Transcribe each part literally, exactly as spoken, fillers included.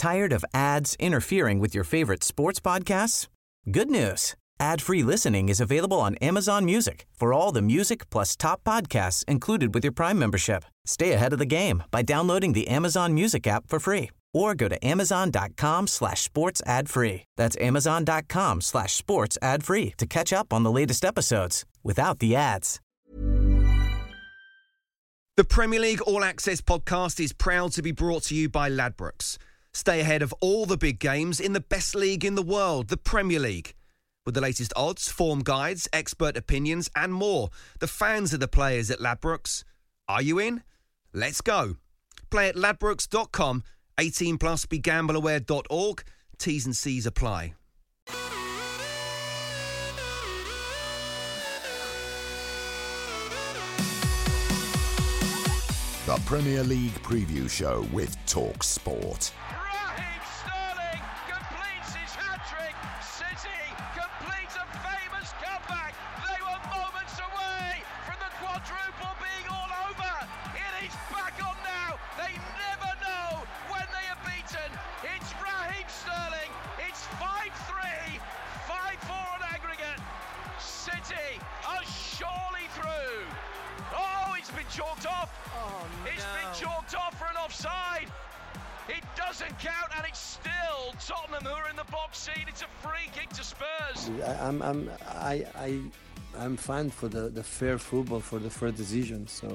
Tired of ads interfering with your favorite sports podcasts? Good news. Ad-free listening is available on Amazon Music for all the music plus top podcasts included with your Prime membership. Stay ahead of the game by downloading the Amazon Music app for free or go to amazon.com slash sports ad free. That's amazon.com slash sports ad free to catch up on the latest episodes without the ads. The Premier League All Access podcast is proud to be brought to you by Ladbrokes. Stay ahead of all the big games in the best league in the world, the Premier League. With the latest odds, form guides, expert opinions and more, the fans are the players at Ladbrokes. Are you in? Let's go. Play at ladbrokes dot com. eighteen plus, be gamble aware dot org. T's and C's apply. The Premier League Preview Show with Talk Sport. Raheem Sterling completes his hat-trick. City completes a famous comeback. They were moments away from the quadruple being all over. It is back on now. They never know when they are beaten. It's Raheem Sterling. It's five three, five four on aggregate. City are surely through. Oh, it's been chalked off. Oh, no. It's been chalked off for an offside. It doesn't count, and it's still Tottenham who are in the box seat. It's a free kick to Spurs. I, I'm, I'm, I, I, I'm fine for the, the fair football, for the fair decision. So,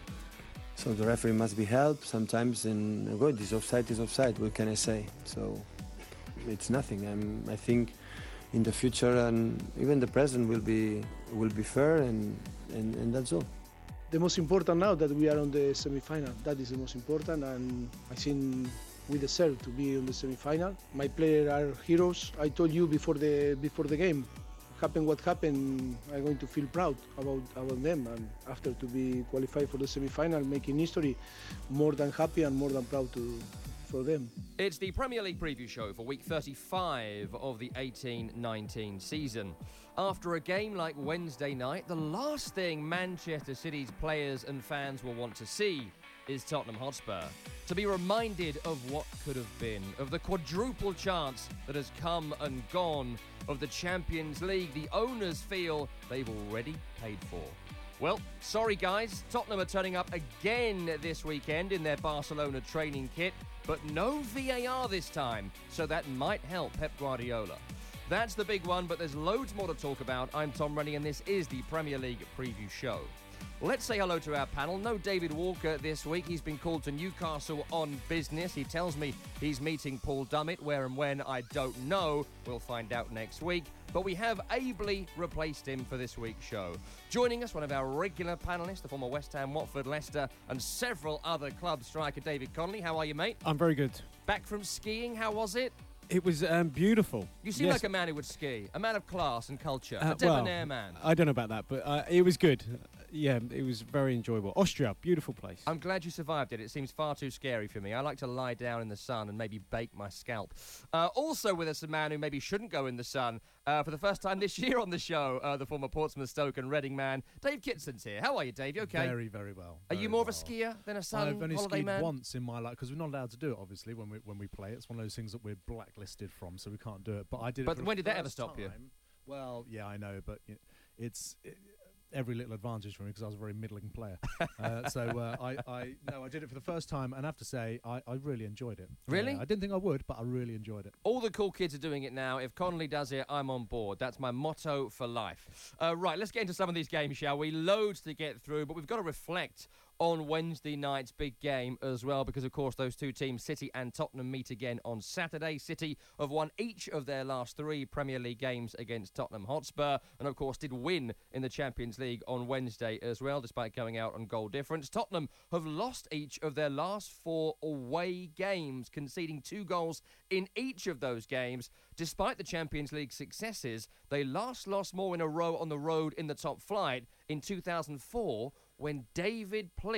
so the referee must be helped. Sometimes, in good, this offside is offside. What can I say? So, it's nothing. I'm, I think, in the future and even the present will be will be fair, and, and, and that's all. The most important now that we are on the semi-final. That is the most important, and I think we deserve to be on the semi-final. My players are heroes. I told you before the before the game, happen what happened, I'm going to feel proud about about them. And after to be qualified for the semi-final, making history, more than happy and more than proud to for them. It's the Premier League Preview Show for week thirty-five of the eighteen nineteen season. After a game like Wednesday night, the last thing Manchester City's players and fans will want to see is Tottenham Hotspur to be reminded of what could have been, of the quadruple chance that has come and gone, of the Champions League the owners feel they've already paid for. Well, sorry guys, Tottenham are turning up again this weekend in their Barcelona training kit, but no V A R this time, so that might help Pep Guardiola. That's the big one, but there's loads more to talk about. I'm Tom Rennie, and this is the Premier League Preview Show. Let's say hello to our panel. No David Walker this week. He's been called to Newcastle on business. He tells me he's meeting Paul Dummett. Where and when, I don't know. We'll find out next week. But we have ably replaced him for this week's show. Joining us, one of our regular panellists, the former West Ham, Watford, Leicester, and several other clubs striker, David Connolly. How are you, mate? I'm very good. Back from skiing, how was it? It was um, beautiful. You seem yes. like a man who would ski, a man of class and culture, uh, a debonair well, man. I don't know about that, but uh, it was good. Yeah, it was very enjoyable. Austria, beautiful place. I'm glad you survived it. It seems far too scary for me. I like to lie down in the sun and maybe bake my scalp. Uh, also with us, a man who maybe shouldn't go in the sun. Uh, for the first time this year on the show, uh, the former Portsmouth, Stoke and Reading man, Dave Kitson's here. How are you, Dave? You okay? Very, very well. Are very you more well. of a skier than a sun I've only holiday skied man? once in my life, because we're not allowed to do it, obviously, when we when we play. It's one of those things that we're blacklisted from, so we can't do it. But I did but it for when the did that ever first stop you? time. Well, yeah, I know, but it, it's... It, every little advantage for me because I was a very middling player. uh, so uh, I, I, no, I did it for the first time, and I have to say, I, I really enjoyed it. Really? Yeah, I didn't think I would, but I really enjoyed it. All the cool kids are doing it now. If Connolly does it, I'm on board. That's my motto for life. Uh, right, let's get into some of these games, shall we? Loads to get through, but we've got to reflect on Wednesday night's big game as well, because of course those two teams, City and Tottenham, meet again on Saturday. City have won each of their last three Premier League games against Tottenham Hotspur, and of course did win in the Champions League on Wednesday as well, despite going out on goal difference. Tottenham have lost each of their last four away games, conceding two goals in each of those games. Despite the Champions League successes, they last lost more in a row on the road in the top flight in two thousand four, when David Pleat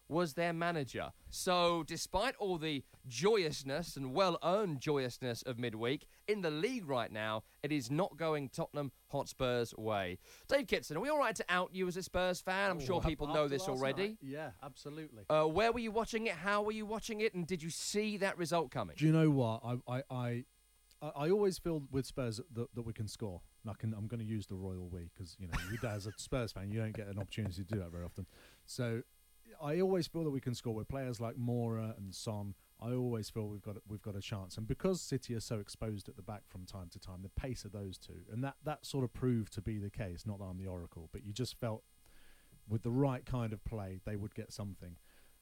was their manager. So despite all the joyousness and well-earned joyousness of midweek, in the league right now, it is not going Tottenham Hotspur's way. Dave Kitson, are we all right to out you as a Spurs fan? I'm Oh, sure people know after this last already. night? Yeah, absolutely. Uh, where were you watching it? How were you watching it? And did you see that result coming? Do you know what? I I I, I I always feel with Spurs that, that we can score. And I can, I'm going to use the royal we because, you know, you as a Spurs fan, you don't get an opportunity to do that very often. So I always feel that we can score with players like Moura and Son. I always feel we've got we've got a chance, and because City are so exposed at the back from time to time, the pace of those two, and that that sort of proved to be the case. Not that I'm the oracle, but you just felt with the right kind of play they would get something.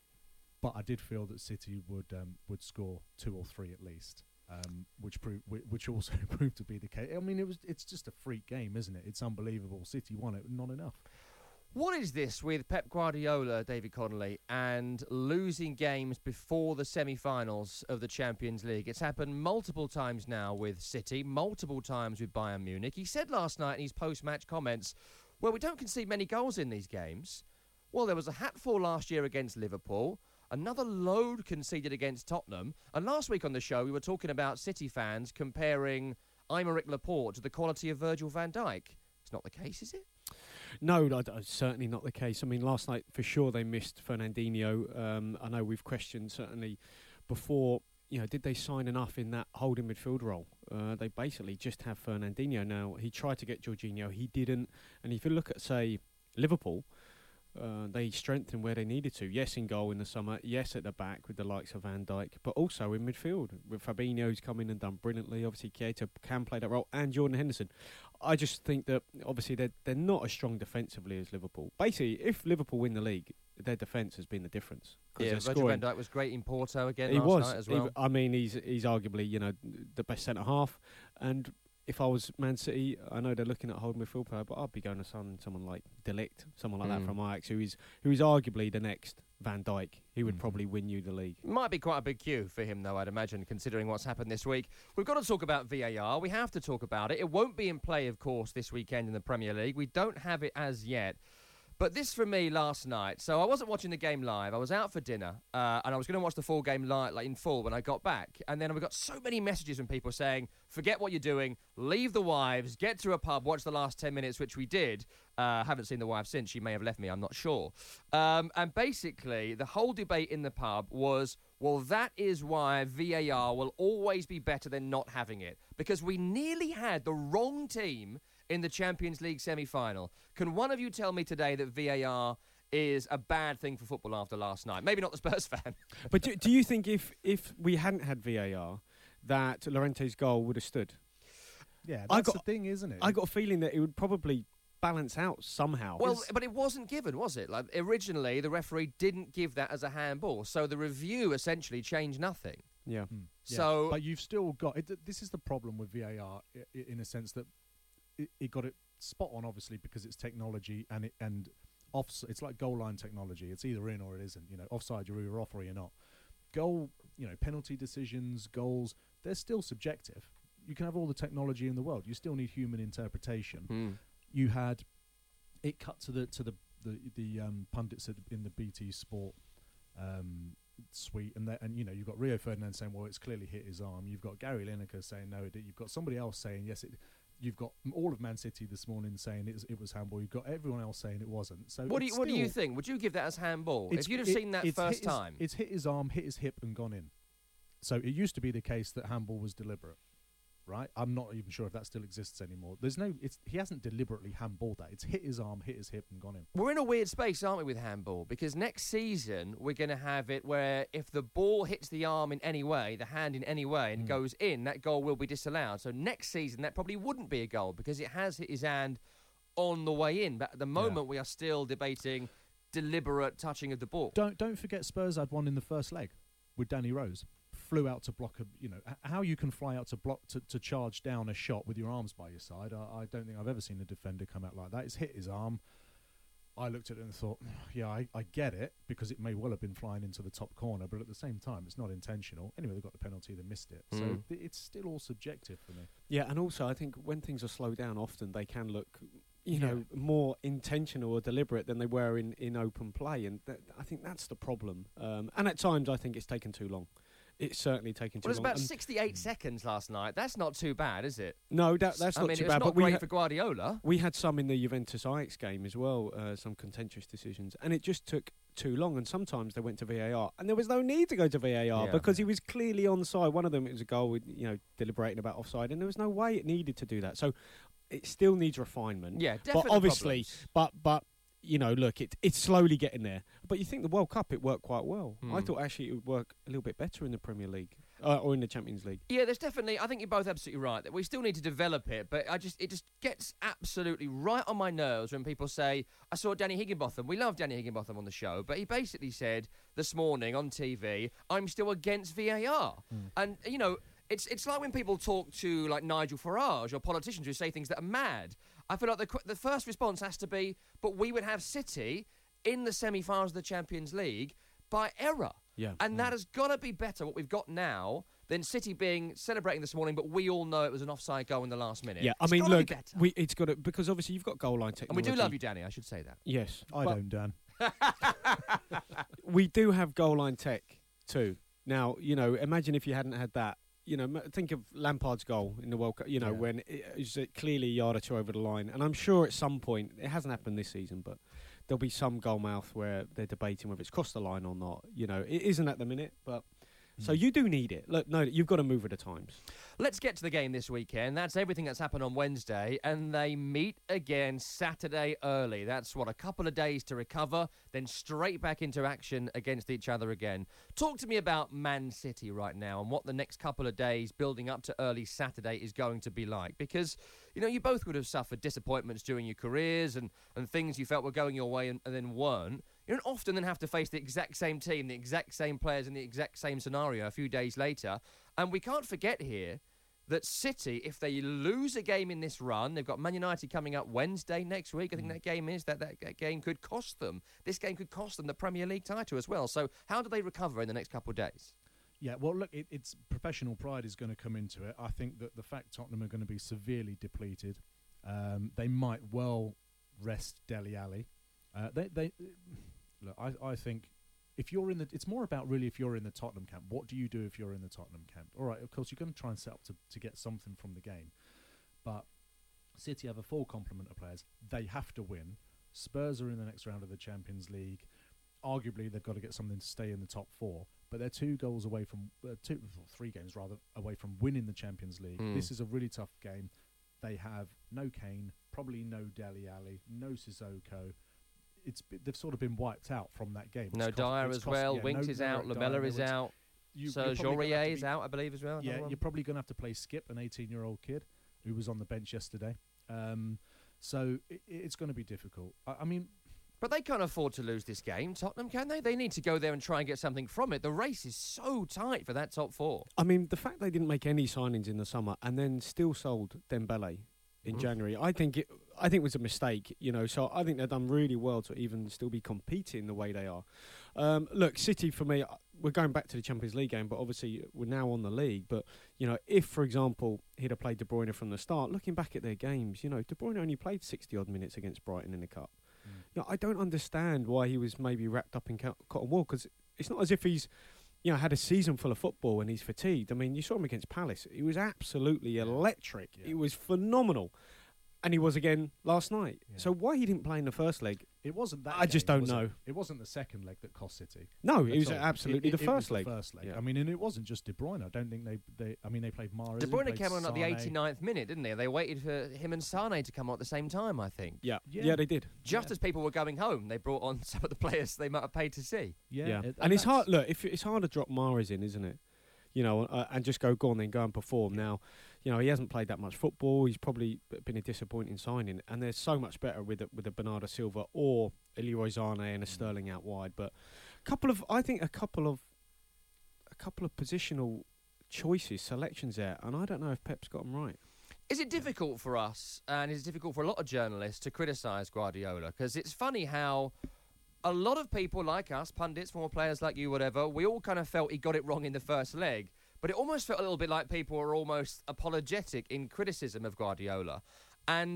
But I did feel that City would um, would score two or three at least, um, which proved which also proved to be the case. I mean, it was it's just a freak game, isn't it? It's unbelievable. City won it, not enough. What is this with Pep Guardiola, David Connolly, and losing games before the semi-finals of the Champions League? It's happened multiple times now with City, multiple times with Bayern Munich. He said last night in his post-match comments, well, we don't concede many goals in these games. Well, there was a hatful last year against Liverpool, another load conceded against Tottenham, and last week on the show we were talking about City fans comparing Aymeric Laporte to the quality of Virgil van Dijk. It's not the case, is it? No, no, certainly not the case. I mean, last night, for sure, they missed Fernandinho. Um, I know we've questioned, certainly, before, you know, did they sign enough in that holding midfield role? Uh, they basically just have Fernandinho now. He tried to get Jorginho, he didn't. And if you look at, say, Liverpool, uh, they strengthened where they needed to. Yes, in goal in the summer. Yes, at the back with the likes of Van Dijk. But also in midfield, with Fabinho's come in and done brilliantly. Obviously, Keita can play that role. And Jordan Henderson. I just think that, obviously, they're, they're not as strong defensively as Liverpool. Basically, if Liverpool win the league, their defence has been the difference. Yeah, Virgil scoring. van Dijk was great in Porto again he last was. night as well. He, I mean, he's he's arguably, you know, the best centre-half. And if I was Man City, I know they're looking at holding midfield player, but I'd be going to some, someone like De Ligt, someone like Mm. that from Ajax, who is who is arguably the next Van Dijk. He would Mm. probably win you the league. Might be quite a big queue for him, though, I'd imagine, considering what's happened this week. We've got to talk about V A R. We have to talk about it. It won't be in play, of course, this weekend in the Premier League. We don't have it as yet. But this for me last night. So I wasn't watching the game live. I was out for dinner, uh, and I was going to watch the full game live, like in full when I got back. And then we got so many messages from people saying, forget what you're doing, leave the wives, get to a pub, watch the last ten minutes, which we did. Uh, haven't seen the wife since. She may have left me, I'm not sure. Um, and basically, the whole debate in the pub was, well, that is why V A R will always be better than not having it. Because we nearly had the wrong team in the Champions League semi-final. Can one of you tell me today that V A R is a bad thing for football after last night? Maybe not the Spurs fan. But do, do you think if, if we hadn't had V A R, that Llorente's goal would have stood? Yeah, that's I got, the thing, isn't it? I got a feeling that it would probably balance out somehow. Well, but it wasn't given, was it? Like originally, the referee didn't give that as a handball, so the review essentially changed nothing. Yeah. Mm. So, yeah. But you've still got it. This is the problem with V A R, i- in a sense that it, it got it spot on, obviously, because it's technology and it and off. It's like goal line technology. It's either in or it isn't. You know, offside, you're either off or you're not. Goal, you know, penalty decisions, goals, they're still subjective. You can have all the technology in the world. You still need human interpretation. mm. You had it cut to the to the the, the um, pundits in the B T Sport um, suite, and that, and you know you've got Rio Ferdinand saying, well, it's clearly hit his arm. You've got Gary Lineker saying no, it did. You've got somebody else saying yes. It, you've got all of Man City this morning saying it was, it was handball. You've got everyone else saying it wasn't. So what do you it's what do you still- think? Would you give that as handball? It's- If you'd have it- seen that it's first hit his- time, it's hit his arm, hit his hip, and gone in. So it used to be the case that handball was deliberate, right? I'm not even sure if that still exists anymore. There's no, it's he hasn't deliberately handballed that. It's hit his arm, hit his hip, and gone in. we're in a weird space, aren't we, with handball? Because next season we're going to have it where if the ball hits the arm in any way, the hand in any way, and Mm. goes in, that goal will be disallowed. So next season that probably wouldn't be a goal because it has hit his hand on the way in. But at the moment we are still debating deliberate touching of the ball. Don't don't forget Spurs had one in the first leg with Danny Rose. Flew out to block a, you know, h- how you can fly out to block to, to charge down a shot with your arms by your side. I, I don't think I've ever seen a defender come out like that. It's hit his arm. I looked at it and thought, yeah, I, I get it because it may well have been flying into the top corner, but at the same time, it's not intentional. Anyway, they got the penalty, they missed it. So Mm. th- it's still all subjective for me. Yeah, and also I think when things are slowed down, often they can look, you know, more intentional or deliberate than they were in, in open play. And th- I think that's the problem. Um, and at times, I think it's taken too long. It's certainly taken too well, it's long. about and sixty-eight seconds last night. That's not too bad, is it? No, that, that's I not mean, too it's bad. not but we great ha- for Guardiola. We had some in the Juventus Ajax game as well, uh, some contentious decisions, and it just took too long. And sometimes they went to V A R, and there was no need to go to V A R Yeah. because he was clearly onside. One of them, it was a goal with, you know, deliberating about offside, and there was no way it needed to do that. So it still needs refinement. Yeah, but definitely obviously, problems. but but. You know, look, it, it's slowly getting there. But you think the World Cup, it worked quite well. Hmm. I thought actually it would work a little bit better in the Premier League uh, or in the Champions League. Yeah, there's definitely. I think you're both absolutely right that we still need to develop it. But I just, it just gets absolutely right on my nerves when people say, "I saw Danny Higginbotham." We love Danny Higginbotham on the show, but he basically said this morning on T V, "I'm still against V A R," and you know. It's it's like when people talk to like Nigel Farage or politicians who say things that are mad. I feel like the qu- the first response has to be, but we would have City in the semi-finals of the Champions League by error. Yeah. And that has got to be better, what we've got now, than City being celebrating this morning, but we all know it was an offside goal in the last minute. Yeah, I It's mean, gotta be look, better. we, it's got to, because obviously you've got goal line And we technology. do love you, Danny, I should say that. Yes. I but don't, Dan. we do have goal line tech too. Now, you know, imagine if you hadn't had that. You know, m- think of Lampard's goal in the World Cup, you know, Yeah. when it was clearly a yard or two over the line. And I'm sure at some point, it hasn't happened this season, but there'll be some goal mouth where they're debating whether it's crossed the line or not. You know, it isn't at the minute, but... So you do need it. Look, no, you've got to move with the times. Let's get to the game this weekend. That's everything that's happened on Wednesday, and they meet again Saturday early. That's, what, a couple of days to recover, then straight back into action against each other again. Talk to me about Man City right now and what the next couple of days building up to early Saturday is going to be like. Because, you know, you both would have suffered disappointments during your careers and, and things you felt were going your way and, and then weren't. You don't often then have to face the exact same team, the exact same players in the exact same scenario a few days later. And we can't forget here that City, if they lose a game in this run, they've got Man United coming up Wednesday next week. I think that game is, that, that that game could cost them. This game could cost them the Premier League title as well. So how do they recover in the next couple of days? Yeah, well, look, it, it's professional pride is going to come into it. I think that the fact Tottenham are going to be severely depleted, um, they might well rest Dele Alli. Uh, they, they, look, I, I think if you're in the, it's more about really if you're in the Tottenham camp. What do you do if you're in the Tottenham camp? All right, of course you're going to try and set up to, to get something from the game, but City have a full complement of players. They have to win. Spurs are in the next round of the Champions League. Arguably, they've got to get something to stay in the top four. But they're two goals away from uh, two, three games rather away from winning the Champions League. Mm. This is a really tough game. They have no Kane, probably no Dele Alli, no Sissoko. It's they've sort of been wiped out from that game. No It's cost- Dyer it's as cost- well. yeah, Winks no is Dyer- out. Dyer, Lamella is Winks. out. You- So you're probably gonna have Jorier to is be- out, I believe, as well. Yeah, another one. you're probably going to have to play Skip, an eighteen-year-old kid who was on the bench yesterday. Um, so it, it's going to be difficult. I, I mean, But they can't afford to lose this game, Tottenham, can they? They need to go there and try and get something from it. The race is so tight for that top four. I mean, the fact they didn't make any signings in the summer and then still sold Dembele in Mhm. January, I think it, I think was a mistake. You know, so I think they've done really well to even still be competing the way they are. Um, look, City for me, we're going back to the Champions League game, but obviously we're now on the league. But you know, if for example he'd have played De Bruyne from the start, looking back at their games, you know, De Bruyne only played sixty odd minutes against Brighton in the cup. You know, I don't understand why he was maybe wrapped up in co- cotton wool, because it's not as if he's, you know, had a season full of football and he's fatigued. I mean, you saw him against Palace. He was absolutely electric. Yeah. He was phenomenal. And he was again last night. Yeah. So why he didn't play in the first leg, it wasn't that. I just game, don't was it? know. It wasn't the second leg that cost City. No, at it was all. absolutely It- it- the it was first leg. The first leg. Yeah. I mean, and it wasn't just De Bruyne. I don't think they. they I mean, they played Mahrez. De they Bruyne played came on at the Sane. eighty-ninth minute, didn't they? They waited for him and Sane to come on at the same time, I think. Yeah. Yeah. yeah, they did. Just Yeah. as people were going home, they brought on some of the players they might have paid to see. Yeah, Yeah, it- and it's that's- hard. Look, if it's hard to drop Mahrez in, isn't it? You know, uh, and just go go on then go and perform. Now, you know, he hasn't played that much football. He's probably b- been a disappointing signing, and there's so much better with a, with a Bernardo Silva or a Leroy Sane and a Sterling out wide. But a couple of, I think, a couple of, a couple of positional choices, selections there, and I don't know if Pep's got them right. Is it difficult for us, and is it difficult for a lot of journalists to criticise Guardiola? Because it's funny how a lot of people like us, pundits, former players like you, whatever, we all kind of felt he got it wrong in the first leg. But it almost felt a little bit like people were almost apologetic in criticism of Guardiola. And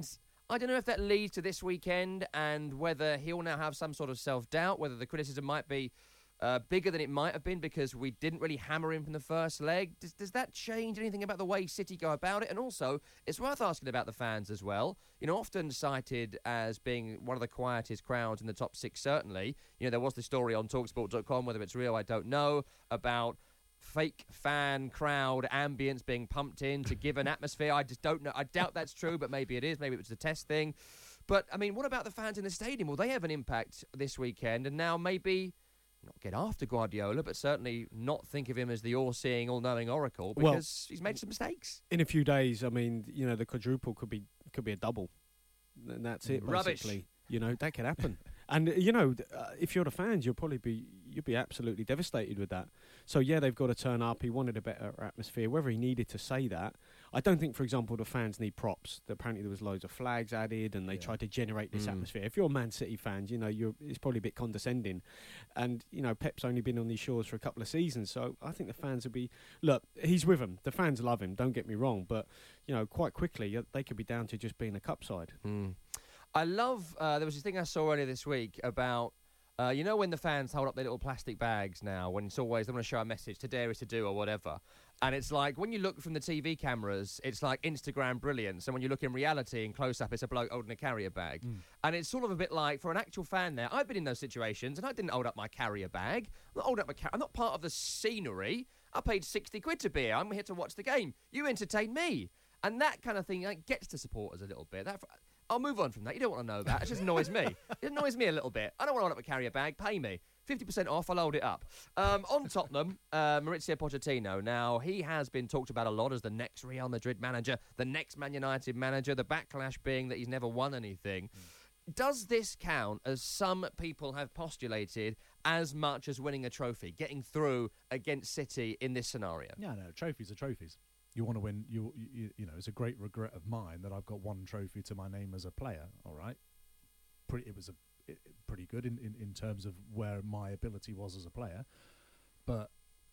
I don't know if that leads to this weekend and whether he'll now have some sort of self-doubt, whether the criticism might be uh, bigger than it might have been because we didn't really hammer him from the first leg. Does, does that change anything about the way City go about it? And also, it's worth asking about the fans as well. You know, often cited as being one of the quietest crowds in the top six, certainly. You know, there was the story on talksport dot com, whether it's real, I don't know, about fake fan crowd ambience being pumped in to give an atmosphere. I just don't know. I doubt that's true, but maybe it is. Maybe it was a test thing. But, I mean, what about the fans in the stadium? Will they have an impact this weekend? And now maybe not get after Guardiola, but certainly not think of him as the all-seeing, all-knowing oracle because well, he's made some mistakes. In a few days, I mean, you know, the quadruple could be could be a double. And that's it, Rubbish. Basically. You know, that could happen. And, you know, uh, if you're the fans, you'll probably be you'll be absolutely devastated with that. So, yeah, they've got to turn up. He wanted a better atmosphere. Whether he needed to say that, I don't think, for example, the fans need props. Apparently there was loads of flags added and they yeah. tried to generate this mm. atmosphere. If you're Man City fans, you know, you're it's probably a bit condescending. And, you know, Pep's only been on these shores for a couple of seasons. So I think the fans will be... Look, he's with them. The fans love him, don't get me wrong. But, you know, quite quickly, they could be down to just being a cup side. Mm. I love, uh, there was this thing I saw earlier this week about, uh, you know when the fans hold up their little plastic bags now, when it's always, they want to show a message, to dare is to do or whatever. And it's like, when you look from the T V cameras, it's like Instagram brilliance. And when you look in reality, in close-up, it's a bloke holding a carrier bag. Mm. And it's sort of a bit like, for an actual fan there, I've been in those situations, and I didn't hold up my carrier bag. I'm not holding up my car- I'm not part of the scenery. I paid sixty quid to be here. I'm here to watch the game. You entertain me. And that kind of thing like, gets to supporters a little bit. That... I'll move on from that. You don't want to know that. It just annoys me. It annoys me a little bit. I don't want to hold up a carrier bag. Pay me. fifty percent off, I'll hold it up. Um, on Tottenham, uh, Maurizio Pochettino. Now, he has been talked about a lot as the next Real Madrid manager, the next Man United manager, the backlash being that he's never won anything. Mm. Does this count, as some people have postulated, as much as winning a trophy, getting through against City in this scenario? Yeah, no, trophies are trophies. You want to win, you, you you know, it's a great regret of mine that I've got one trophy to my name as a player, all right? Pretty, it was a, it, pretty good in, in, in terms of where my ability was as a player, but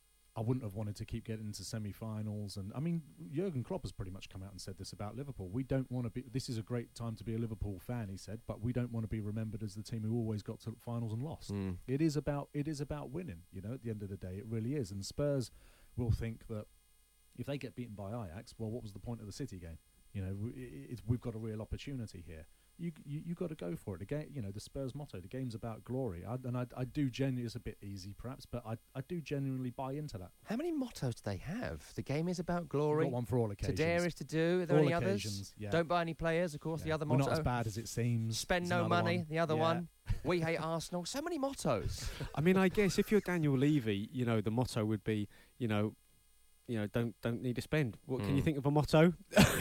I wouldn't have wanted to keep getting into semi-finals. And, I mean, Jurgen Klopp has pretty much come out and said this about Liverpool. We don't want to be, this is a great time to be a Liverpool fan, he said, but we don't want to be remembered as the team who always got to finals and lost. Mm. It is about it is about winning, you know, at the end of the day, it really is. And Spurs will think that if they get beaten by Ajax, well, what was the point of the City game? You know, it, it, we've got a real opportunity here. You you you got to go for it. The game, you know, the Spurs motto: the game's about glory. I, and I I do genuinely, it's a bit easy perhaps, but I I do genuinely buy into that. How many mottos do they have? The game is about glory. Got one for all occasions. To dare is to do. Are there all any occasions, others? Yeah. Don't buy any players. Of course, yeah. the other We're motto. Not as bad as it seems. Spend no money. One. The other yeah. one. We hate Arsenal. So many mottos. I mean, I guess if you're Daniel Levy, you know, the motto would be, you know. You know, don't don't need to spend. What mm. can you think of a motto?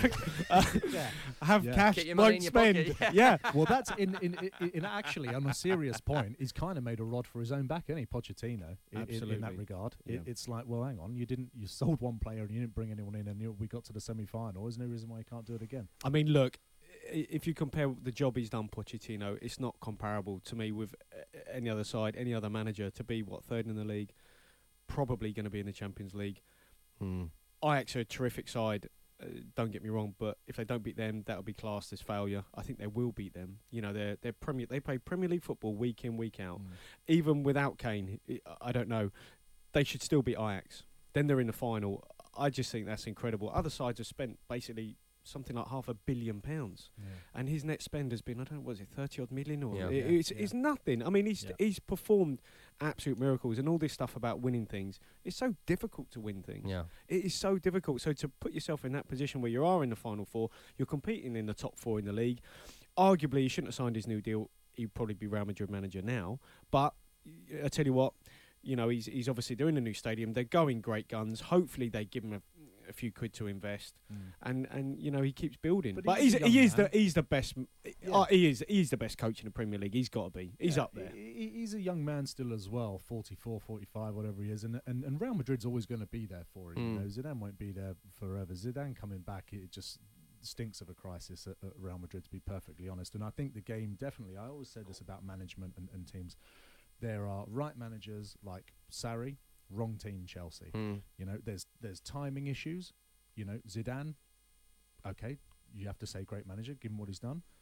uh, yeah. Have yeah. cash, won't spend. Yeah. yeah. Well, that's in, in in in actually on a serious point. He's kind of made a rod for his own back, isn't he, Pochettino? In, Absolutely. In, in that regard, yeah. it, it's like, well, hang on, you didn't, you sold one player and you didn't bring anyone in, and you, we got to the semi-final. There's no reason why you can't do it again. I mean, look, if you compare the job he's done, Pochettino, it's not comparable to me with any other side, any other manager. To be what third in the league, probably going to be in the Champions League. Hmm. Ajax are a terrific side, uh, don't get me wrong, but if they don't beat them, that'll be classed as failure. I think they will beat them. You know, they're they're Premier. They play Premier League football week in, week out. Mm. Even without Kane, I don't know. They should still beat Ajax. Then they're in the final. I just think that's incredible. Other sides have spent basically something like half a billion pounds, yeah. and his net spend has been, I don't know, was it thirty odd million or yeah. it, Yeah. It's, yeah. it's nothing. I mean, he's yeah. he's performed absolute miracles, and all this stuff about winning things. It's so difficult to win things. Yeah. It is so difficult. So to put yourself in that position where you are in the final four, you're competing in the top four in the league. Arguably, he shouldn't have signed his new deal. He'd probably be Real Madrid manager now. But I tell you what, you know, he's he's obviously doing a new stadium. They're going great guns. Hopefully, they give him a. a few quid to invest, mm. and and you know he keeps building. But, but he's, he's he is man. the he's the best. Yeah. Uh, he is he's the best coach in the Premier League. He's got to be. He's yeah, up there. He, he's a young man still as well, forty-four, forty-five, whatever he is, and and, and Real Madrid's always going to be there for him. Mm. You know, Zidane won't be there forever. Zidane coming back, it just stinks of a crisis at, at Real Madrid, to be perfectly honest. And I think the game definitely. I always said this about management and, and teams. There are right managers like Sarri, wrong team Chelsea. Mm. You know, there's there's timing issues. You know, Zidane, okay, you have to say great manager, given what he's done.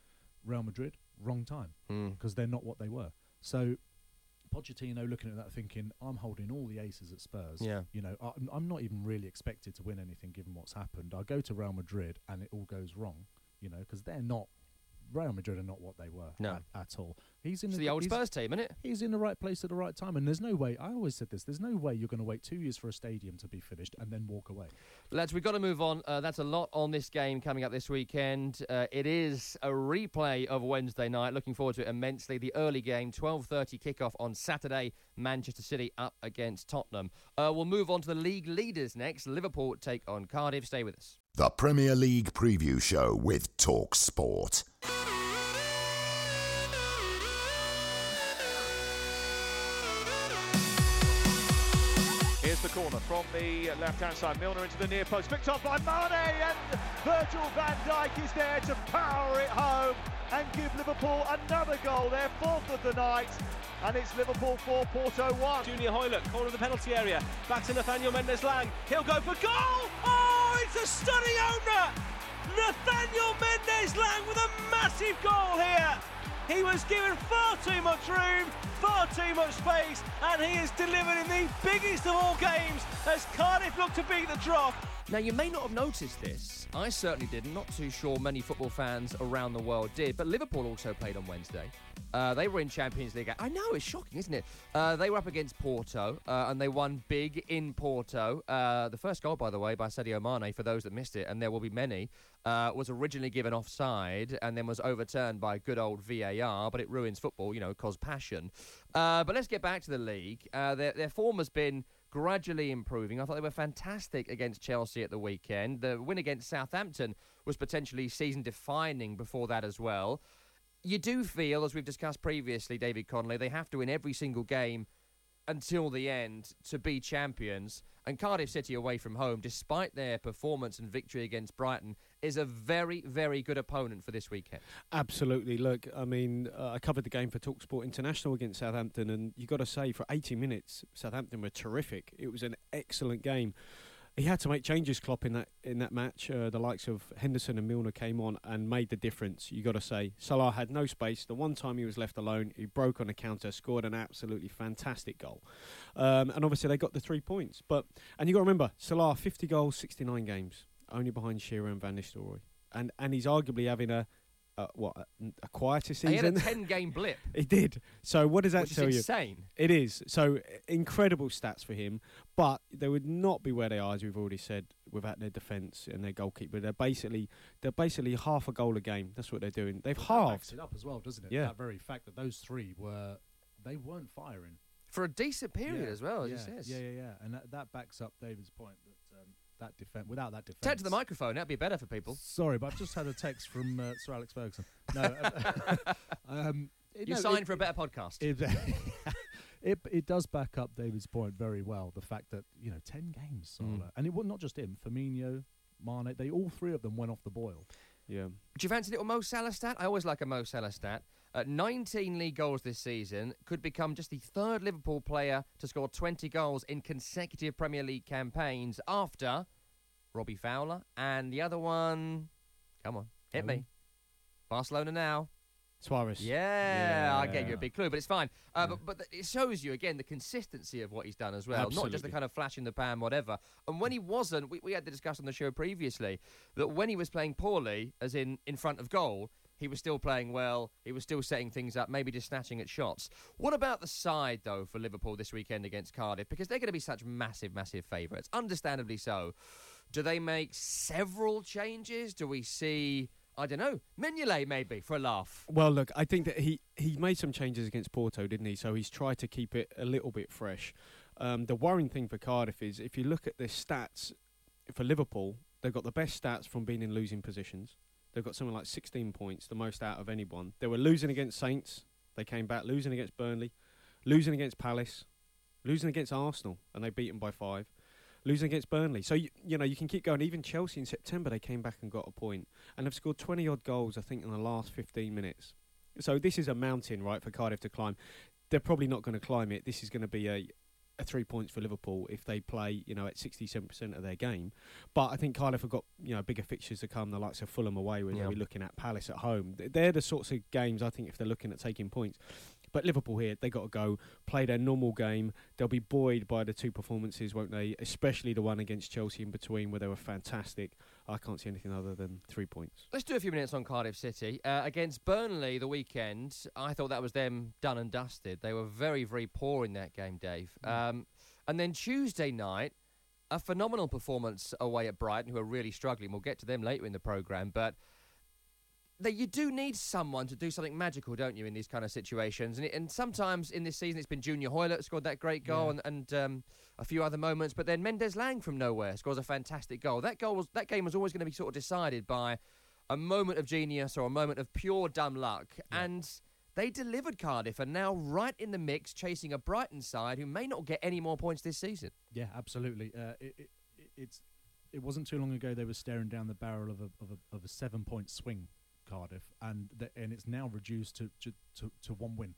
Real Madrid, wrong time, because mm. they're not what they were. So Pochettino looking at that thinking, I'm holding all the aces at Spurs. Yeah. You know, I'm, I'm not even really expected to win anything given what's happened. I go to Real Madrid and it all goes wrong, you know, because they're not, Real Madrid are not what they were no. at, at all. He's in it's the, the old he's, Spurs team, isn't it? He's in the right place at the right time, and there's no way, I always said this, there's no way you're going to wait two years for a stadium to be finished and then walk away. Lads, we've got to move on. Uh, that's a lot on this game coming up this weekend. Uh, it is a replay of Wednesday night. Looking forward to it immensely. The early game, twelve thirty kickoff on Saturday. Manchester City up against Tottenham. Uh, we'll move on to the league leaders next. Liverpool take on Cardiff. Stay with us. The Premier League Preview Show with Talk Sport. Here's the corner from the left-hand side. Milner into the near post. Picked off by Mane, and Virgil van Dijk is there to power it home and give Liverpool another goal, their fourth of the night. And it's Liverpool four, Porto one. Junior Hoylett, corner of the penalty area. Back to Nathaniel Mendes-Lang. He'll go for goal! Oh, it's a stunning opener! Nathaniel Mendes-Lang with a massive goal here. He was given far too much room, far too much space, and he has delivered in the biggest of all games as Cardiff look to beat the drop. Now, you may not have noticed this. I certainly didn't. Not too sure many football fans around the world did. But Liverpool also played on Wednesday. Uh, they were in Champions League. I know, it's shocking, isn't it? Uh, they were up against Porto, uh, and they won big in Porto. Uh, the first goal, by the way, by Sadio Mane, for those that missed it, and there will be many, uh, was originally given offside and then was overturned by good old V A R, but it ruins football, you know, cause passion. Uh, but let's get back to the league. Uh, their, their form has been gradually improving. I thought they were fantastic against Chelsea at the weekend. The win against Southampton was potentially season-defining before that as well. You do feel, as we've discussed previously, David Connolly, they have to win every single game until the end to be champions. And Cardiff City away from home, despite their performance and victory against Brighton, is a very, very good opponent for this weekend. Absolutely. Look, I mean, uh, I covered the game for TalkSport International against Southampton, and you got to say, for eighty minutes, Southampton were terrific. It was an excellent game. He had to make changes, Klopp, in that in that match. Uh, the likes of Henderson and Milner came on and made the difference, you got to say. Salah had no space. The one time he was left alone, he broke on a counter, scored an absolutely fantastic goal. Um, and obviously they got the three points. But And you got to remember, Salah, fifty goals, sixty-nine games, only behind Shearer and Van Nistelrooy. And, and he's arguably having a... Uh, what, a, a quieter season? He had a ten-game blip. He did. So what does that Which tell is you? Insane. It is. So incredible stats for him, but they would not be where they are, as we've already said, without their defence and their goalkeeper. They're basically they're basically half a goal a game. That's what they're doing. They've well, halved. That backs it up as well, doesn't it? Yeah. That very fact that those three were, they weren't firing. For a decent period yeah. as well, as yeah. he says. Yeah, yeah, yeah. And that, that backs up David's point that um, that defense, without that defence... Take to the microphone, that'd be better for people. Sorry, but I've just had a text from uh, Sir Alex Ferguson. No, um, it, You no, signed it, for a better podcast. It, it it does back up David's point very well. The fact that, you know, ten games, Salah, mm. and it was not just him. Firmino, Mane, they all three of them went off the boil. Yeah. Do you fancy a little Mo Salah stat? I always like a Mo Salah stat. Uh, nineteen league goals this season, could become just the third Liverpool player to score twenty goals in consecutive Premier League campaigns after Robbie Fowler, and the other one, come on, hit oh. me. Barcelona now. Suarez. Yeah, yeah, I gave you a big clue, but it's fine. Uh, yeah. But, but it shows you, again, the consistency of what he's done as well. Absolutely. Not just the kind of flash in the pan, whatever. And when he wasn't, we, we had to discuss on the show previously, that when he was playing poorly, as in in front of goal, he was still playing well, he was still setting things up, maybe just snatching at shots. What about the side, though, for Liverpool this weekend against Cardiff? Because they're going to be such massive, massive favourites, understandably so. Do they make several changes? Do we see... I don't know. Mignolet, maybe, for a laugh. Well, look, I think that he, he made some changes against Porto, didn't he? So he's tried to keep it a little bit fresh. Um, the worrying thing for Cardiff is, if you look at their stats for Liverpool, they've got the best stats from being in losing positions. They've got something like sixteen points, the most out of anyone. They were losing against Saints. They came back, losing against Burnley, losing against Palace, losing against Arsenal, and they beat them by five. Losing against Burnley. So, you, you know, you can keep going. Even Chelsea in September, they came back and got a point. And they've scored twenty-odd goals, I think, in the last fifteen minutes. So this is a mountain, right, for Cardiff to climb. They're probably not going to climb it. This is going to be a a three points for Liverpool if they play, you know, at sixty-seven percent of their game. But I think Cardiff have got, you know, bigger fixtures to come, the likes of Fulham away, where Yeah. they'll be looking at Palace at home. They're the sorts of games, I think, if they're looking at taking points. But Liverpool here, they got to go play their normal game. They'll be buoyed by the two performances, won't they? Especially the one against Chelsea in between, where they were fantastic. I can't see anything other than three points. Let's do a few minutes on Cardiff City. Uh, against Burnley the weekend, I thought that was them done and dusted. They were very, very poor in that game, Dave. Mm. Um, and then Tuesday night, a phenomenal performance away at Brighton, who are really struggling. We'll get to them later in the programme, but That you do need someone to do something magical, don't you, in these kind of situations? And, it, and sometimes in this season, it's been Junior Hoylett scored that great goal, yeah. and, and um, a few other moments. But then Mendes Lang from nowhere scores a fantastic goal. That goal was that game was always going to be sort of decided by a moment of genius or a moment of pure dumb luck. Yeah. And they delivered. Cardiff are now right in the mix, chasing a Brighton side who may not get any more points this season. Yeah, absolutely. Uh, it, it, it's it wasn't too long ago they were staring down the barrel of a of a, of a seven point swing. Cardiff, and the, and it's now reduced to to, to, to one win.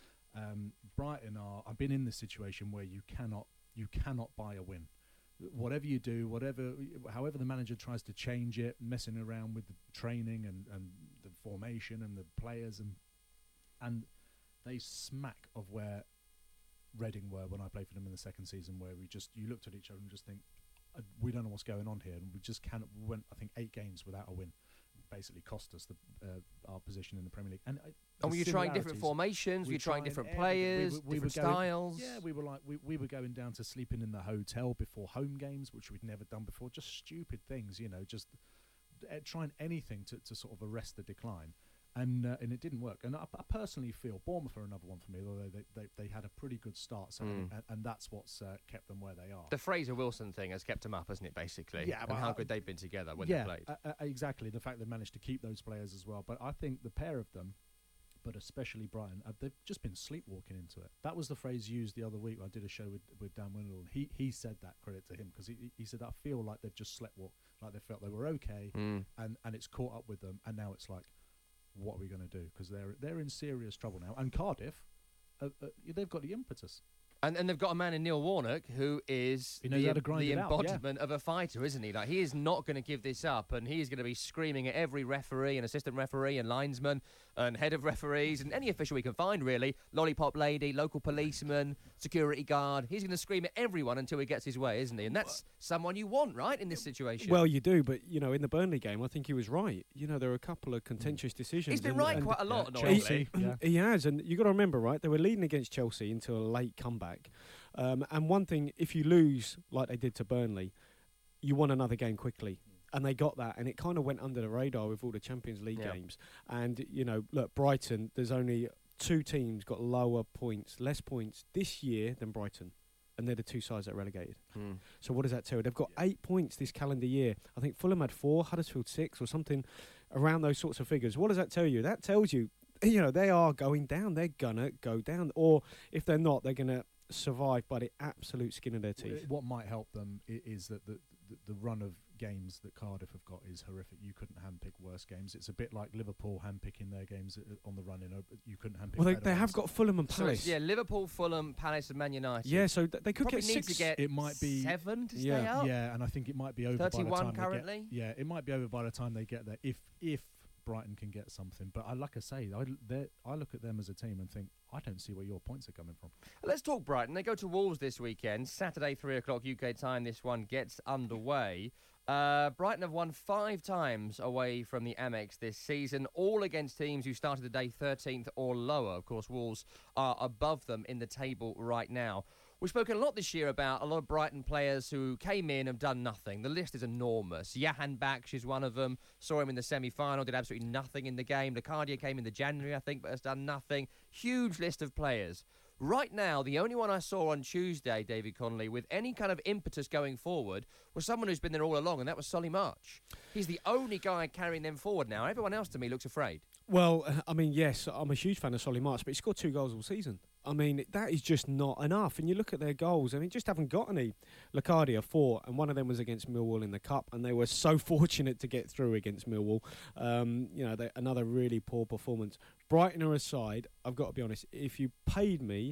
Um, Brighton are. I've been in this situation where you cannot you cannot buy a win. Whatever you do, whatever, however the manager tries to change it, messing around with the training and, and the formation and the players, and and they smack of where Reading were when I played for them in the second season, where we just you looked at each other and just think, we don't know what's going on here, and we just cannot. We went I think eight games without a win. Basically cost us the, uh, our position in the Premier League. And, uh, and were you trying different formations? Were you trying different players, we were, we different were going, styles? Yeah, we were like we, we were going down to sleeping in the hotel before home games, which we'd never done before. Just stupid things, you know, just uh, trying anything to, to sort of arrest the decline. And uh, and it didn't work. And I, I personally feel Bournemouth are another one for me, although they they, they had a pretty good start, so mm. and, and that's what's uh, kept them where they are. The Fraser Wilson thing has kept them up, hasn't it, basically? Yeah, and how good they've been together when yeah, they played. Uh, uh, exactly. The fact they managed to keep those players as well. But I think the pair of them, but especially Brighton, uh, they've just been sleepwalking into it. That was the phrase used the other week. I did a show with, with Dan Windle, and he, he said that, credit to him, because he, he said, I feel like they've just sleepwalked, like they felt they were okay, mm. and, and it's caught up with them, and now it's like, what are we going to do? Because they're they're in serious trouble now. And Cardiff, uh, uh, they've got the impetus. And and they've got a man in Neil Warnock who is he knows the, how to grind the it embodiment out, yeah. of a fighter, isn't he? Like, he is not going to give this up, and he is going to be screaming at every referee and assistant referee and linesman and head of referees and any official we can find, really. Lollipop lady, local policeman, security guard. He's going to scream at everyone until he gets his way, isn't he? And that's someone you want, right, in this situation? Well, you do, but, you know, in the Burnley game, I think he was right. You know, there are a couple of contentious decisions. He's been and, right and quite a lot, yeah, annoyingly. Chelsea, yeah. He has, and you've got to remember, right, they were leading against Chelsea until a late comeback. Um, and one thing, if you lose like they did to Burnley, you want another game quickly. And they got that, and it kind of went under the radar with all the Champions League yeah. games. And, you know, look, Brighton, there's only two teams got lower points, less points this year than Brighton. And they're the two sides that are relegated. Mm. So what does that tell you? They've got yeah. eight points this calendar year. I think Fulham had four, Huddersfield six, or something around those sorts of figures. What does that tell you? That tells you, you know, they are going down. They're going to go down. Or if they're not, they're going to survive by the absolute skin of their teeth. What might help them is that the, the, the run of games that Cardiff have got is horrific. You couldn't handpick worse games. It's a bit like Liverpool handpicking their games on the run. In you couldn't handpick. Well, they, they have got Fulham and Palace. So yeah, Liverpool, Fulham, Palace, and Man United. Yeah, so th- they could Probably get need six. To get it might be seven to yeah. stay up. Yeah, and I think it might be over. thirty-one by the time currently. They get, yeah, it might be over by the time they get there. If if Brighton can get something, but I like I say, I I look at them as a team and think I don't see where your points are coming from. Let's talk Brighton. They go to Wolves this weekend, Saturday three o'clock U K time. This one gets underway. Uh, Brighton have won five times away from the Amex this season, all against teams who started the day thirteenth or lower. Of course, Wolves are above them in the table right now. We've spoken a lot this year about a lot of Brighton players who came in and have done nothing. The list is enormous. Jahan Baksh is one of them. Saw him in the semi-final, did absolutely nothing in the game. Locadia came in the January, I think, but has done nothing. Huge list of players. Right now, the only one I saw on Tuesday, David Connolly, with any kind of impetus going forward was someone who's been there all along, and that was Solly March. He's the only guy carrying them forward now. Everyone else, to me, looks afraid. Well, I mean, yes, I'm a huge fan of Solly March, but he scored two goals all season. I mean, that is just not enough. And you look at their goals, and they just haven't got any. Locadia, four, and one of them was against Millwall in the Cup, and they were so fortunate to get through against Millwall. Um, you know, they, another really poor performance. Brighton are aside, I've got to be honest, if you paid me,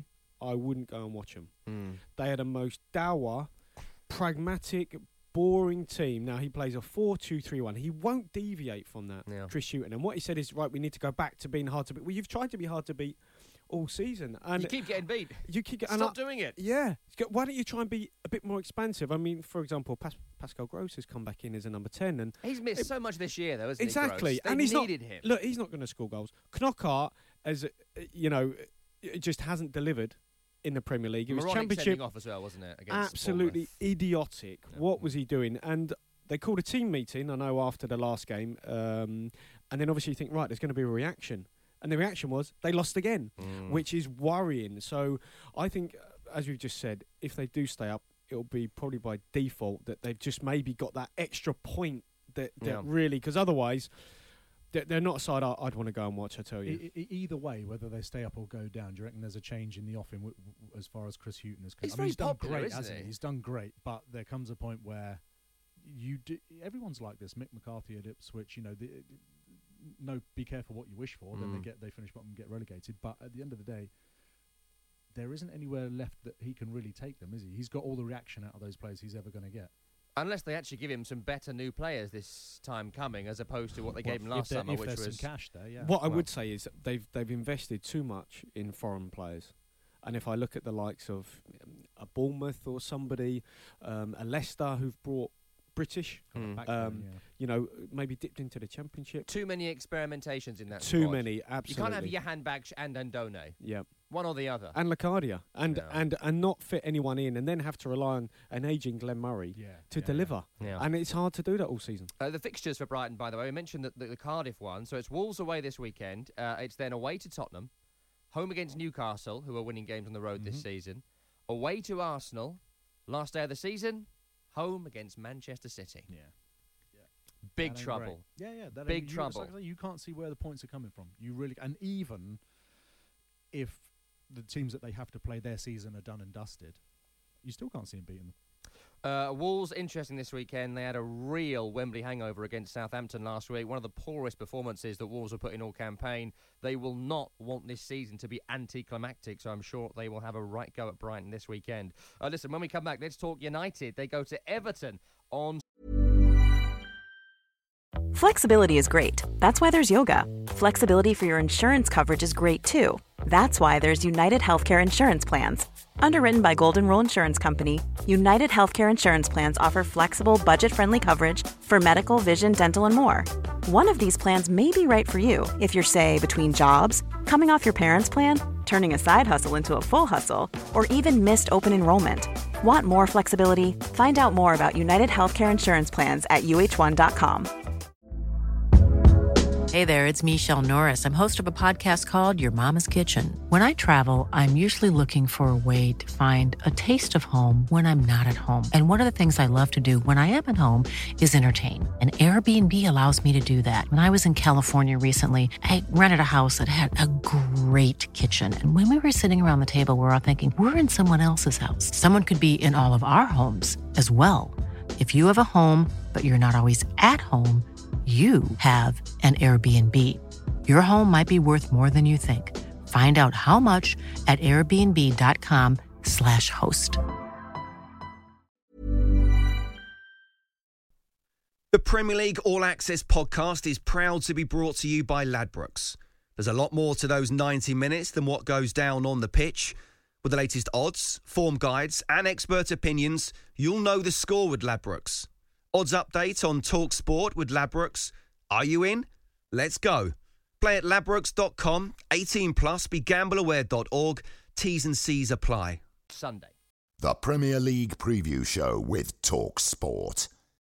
I wouldn't go and watch them. Mm. They are the most dour, pragmatic, boring team. Now, he plays a four two three one. He won't deviate from that, Yeah. Chris Hughton. And what he said is, right, we need to go back to being hard to beat. Well, you've tried to be hard to beat all season. And you keep getting beat. You keep get, Stop and I, doing it. Yeah. Why don't you try and be a bit more expansive? I mean, for example, Pas- Pascal Gross has come back in as a number ten. And He's missed it, so much this year, though, hasn't exactly. he, Gross? And They he's needed not, him. Look, he's not going to score goals. Knockaert, as, uh, you know, it just hasn't delivered in the Premier League. It was Moronic championship sending off as well, wasn't it? Against absolutely Bournemouth. idiotic. Yeah. What was he doing? And they called a team meeting, I know, after the last game. Um, and then obviously you think, right, there's going to be a reaction. And the reaction was they lost again, Mm. which is worrying. So I think, uh, as we've just said, if they do stay up, it'll be probably by default that they've just maybe got that extra point that, that Yeah. really, because otherwise they're, they're not a side I- I'd want to go and watch, I tell you. E- e- either way, whether they stay up or go down, do you reckon there's a change in the offing w- w- as far as Chris Hughton is concerned? He's I mean, very he's done popular, great, isn't hasn't he? he? He's done great, but there comes a point where you do. Everyone's like this. Mick McCarthy at Ipswich, you know, the, no, be careful what you wish for. Then they Mm. get they finish bottom and get relegated. But at the end of the day, there isn't anywhere left that he can really take them, is he? He's got all the reaction out of those players he's ever going to get. Unless they actually give him some better new players this time coming, as opposed to what they Well, gave him if last there- summer, if which there's was some cash there. Yeah. What I Well- would say is that they've they've invested too much in foreign players, and if I look at the likes of um, a Bournemouth or somebody, um, a Leicester who've brought British, Mm. Backbone, um, yeah. you know, maybe dipped into the Championship. too many experimentations in that Too squad. many, You absolutely. can't have Jahan Bagsh and Andone. Yeah, One or the other. and Lacardia, and No. and and not fit anyone in, and then have to rely on an ageing Glenn Murray Yeah, to yeah, deliver. Yeah. And it's hard to do that all season. Uh, the fixtures for Brighton, by the way, we mentioned that the, the Cardiff one. So it's Wolves away this weekend. Uh, it's then away to Tottenham, home against Newcastle, who are winning games on the road this Mhm. season, away to Arsenal, last day of the season, home against Manchester City. Yeah. Big That ain't trouble. great. Yeah, yeah. That Big ain't, you, trouble. it's like I say, you can't see where the points are coming from. You really, and even if the teams that they have to play their season are done and dusted, you still can't see them beating them. Uh, Wolves, interesting this weekend. They had a real Wembley hangover against Southampton last week. One of the poorest performances that Wolves have put in all campaign. They will not want this season to be anticlimactic, so I'm sure they will have a right go at Brighton this weekend. Uh, listen, when we come back, let's talk United. They go to Everton on... Flexibility is great. That's why there's yoga. Flexibility for your insurance coverage is great too. That's why there's United Healthcare Insurance Plans. Underwritten by Golden Rule Insurance Company, United Healthcare Insurance Plans offer flexible, budget-friendly coverage for medical, vision, dental, and more. One of these plans may be right for you if you're, say, between jobs, coming off your parents' plan, turning a side hustle into a full hustle, or even missed open enrollment. Want more flexibility? Find out more about United Healthcare Insurance Plans at U H one dot com. Hey there, it's Michelle Norris. I'm host of a podcast called Your Mama's Kitchen. When I travel, I'm usually looking for a way to find a taste of home when I'm not at home. And one of the things I love to do when I am at home is entertain. And Airbnb allows me to do that. When I was in California recently, I rented a house that had a great kitchen. And when we were sitting around the table, we were all thinking, we're in someone else's house. Someone could be in all of our homes as well. If you have a home, but you're not always at home, you have an Airbnb. Your home might be worth more than you think. Find out how much at airbnb.com slash host. The Premier League All Access podcast is proud to be brought to you by Ladbrokes. There's a lot more to those ninety minutes than what goes down on the pitch. With the latest odds, form guides and expert opinions, you'll know the score with Ladbrokes. Odds update on Talk Sport with Ladbrokes. Are you in? Let's go. Play at ladbrokes dot com, eighteen plus, be gamble aware dot org. T's and C's apply. Sunday. The Premier League Preview Show with Talk Sport.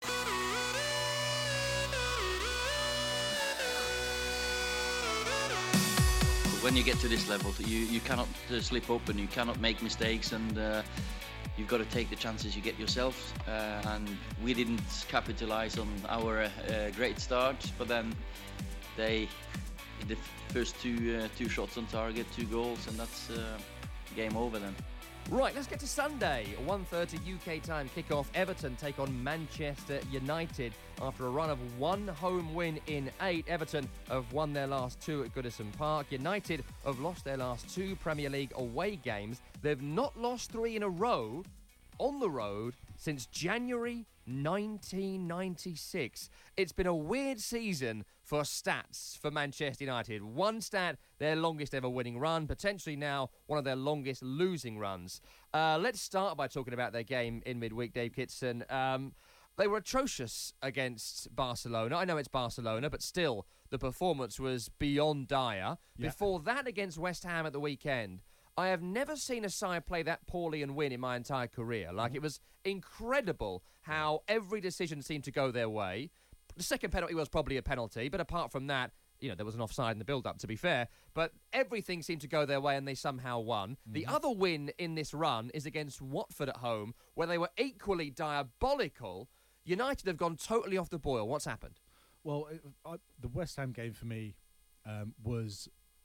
When you get to this level, you, you cannot uh, slip up and you cannot make mistakes, and uh, you've got to take the chances you get yourself. Uh, and we didn't capitalize on our uh, great start, but then they, the first two uh, two shots on target, two goals, and that's uh, game over then. Right, let's get to Sunday. one thirty U K time kickoff. Everton take on Manchester United. After a run of one home win in eight, Everton have won their last two at Goodison Park. United have lost their last two Premier League away games. They've not lost three in a row on the road since January nineteen ninety-six. It's been a weird season for stats for Manchester United. One stat, their longest ever winning run, potentially now one of their longest losing runs. Uh, let's start by talking about their game in midweek, Dave Kitson. Um, they were atrocious against Barcelona. I know it's Barcelona, but still, the performance was beyond dire. Yeah. Before that, against West Ham at the weekend, I have never seen a side play that poorly and win in my entire career. Like, it was incredible how every decision seemed to go their way. The second penalty was probably a penalty, but apart from that, you know, there was an offside in the build-up, to be fair. But everything seemed to go their way, and they somehow won. Mm-hmm. The other win in this run is against Watford at home, where they were equally diabolical. United have gone totally off the boil. What's happened? Well, I, the West Ham game for me um, was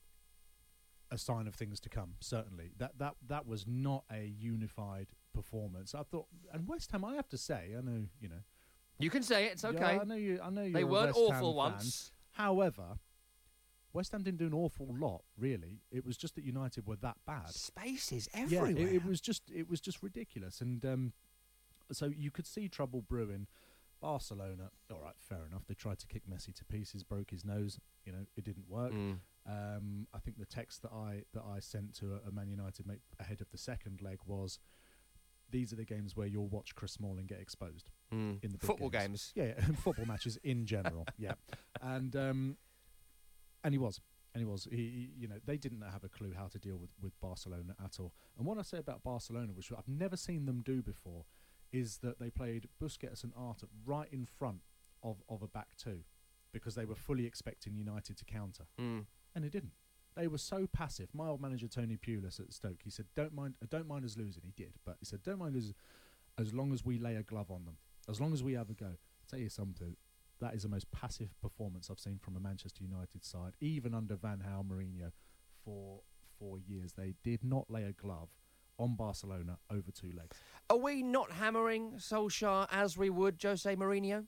a sign of things to come. Certainly, that that that was not a unified performance. I thought, and West Ham, I have to say, I know you know, you can say it, it's okay. Yeah, I know you. I know you're they a weren't West awful Ham once. Fan. However, West Ham didn't do an awful lot. Really, it was just that United were that bad. Spaces everywhere. Yeah, it, it was just it was just ridiculous, and um, so you could see trouble brewing. Barcelona, all right, fair enough. They tried to kick Messi to pieces, broke his nose. You know, it didn't work. Mm. Um, I think the text that I that I sent to a, a Man United mate ahead of the second leg was, "These are the games where you'll watch Chris Smalling get exposed mm. in the big football games. games. Yeah, football matches in general. Yeah, and um, and he was, and he was. He, he, you know, they didn't have a clue how to deal with with Barcelona at all. And what I say about Barcelona, which I've never seen them do before, is that they played Busquets and Arthur right in front of, of a back two because they were fully expecting United to counter. Mm. And they didn't. They were so passive. My old manager, Tony Pulis at Stoke, he said, don't mind uh, don't mind us losing. He did, but he said, don't mind us as long as we lay a glove on them, as long as we have a go. I'll tell you something, that is the most passive performance I've seen from a Manchester United side, even under Van Gaal, Mourinho, for four years. They did not lay a glove on Barcelona over two legs. Are we not hammering Solskjaer as we would Jose Mourinho?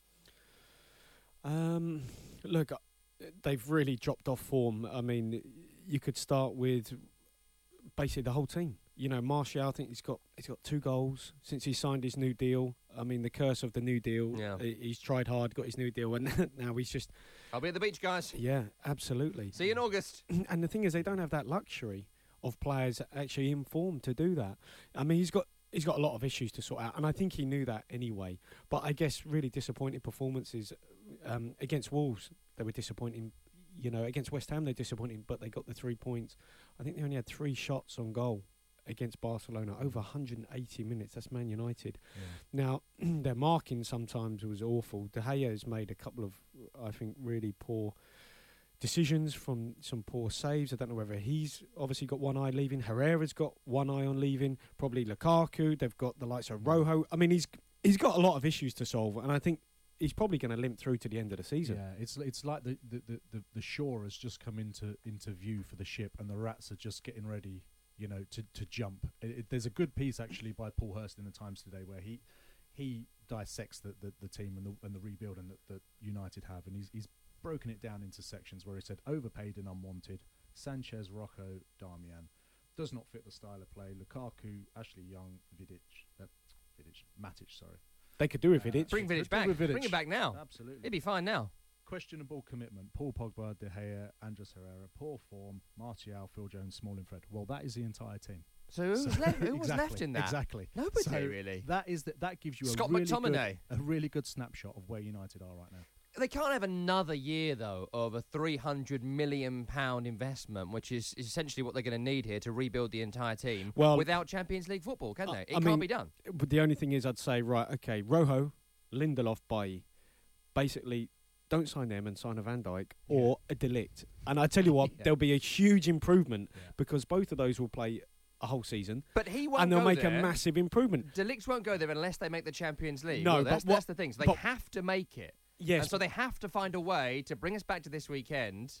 Um, look, they've really dropped off form. I mean, you could start with basically the whole team. You know, Martial, I think he's got he's got two goals since he signed his new deal. I mean, the curse of the new deal. Yeah. He's tried hard, got his new deal, and now he's just... I'll be at the beach, guys. Yeah, absolutely. See you in August. And the thing is, they don't have that luxury of players actually in form to do that. I mean, he's got he's got a lot of issues to sort out, and I think he knew that anyway. But I guess really disappointing performances um, against Wolves. They were disappointing. You know, against West Ham, they're disappointing, but they got the three points. I think they only had three shots on goal against Barcelona over one hundred eighty minutes. That's Man United. Yeah. Now, their marking sometimes was awful. De Gea has made a couple of, I think, really poor decisions from some poor saves. I don't know whether he's obviously got one eye leaving. Herrera's got one eye on leaving. Probably Lukaku. They've got the likes of Rojo. I mean, he's he's got a lot of issues to solve, and I think he's probably going to limp through to the end of the season. Yeah, it's it's like the the, the, the the shore has just come into into view for the ship, and the rats are just getting ready, you know, to to jump. It, it, there's a good piece actually by Paul Hurst in the Times today where he he dissects the, the, the team and the and the rebuilding that, that United have, and he's he's broken it down into sections where he said overpaid and unwanted, Sanchez, Rocco, Darmian, does not fit the style of play, Lukaku, Ashley Young, Vidic, uh, Vidic, Matic, sorry. They could do with Uh, Vidic. Bring Vidic back. Vidic. Bring him back now. Absolutely. He'd be fine now. Questionable commitment. Paul Pogba, De Gea, Andres Herrera, poor form, Martial, Phil Jones, Smalling, Fred. Well, that is the entire team. So who was left? Who was exactly, left in that? Exactly. Nobody so really. That is the, that gives you Scott a really McTominay. good, a really good snapshot of where United are right now. They can't have another year, though, of a three hundred million pounds investment, which is essentially what they're going to need here to rebuild the entire team well, without Champions League football, can they? It I can't mean, be done. But the only thing is, I'd say, right, okay, Rojo, Lindelof, Bailly, basically don't sign them and sign a Van Dijk or yeah. a De Ligt. And I tell you what, yeah. there'll be a huge improvement yeah. because both of those will play a whole season. But he won't And they'll go make there. a massive improvement. De Ligt won't go there unless they make the Champions League. No, well, but that's, what, that's the thing. So they but, have to make it. Yes. And so they have to find a way to bring us back to this weekend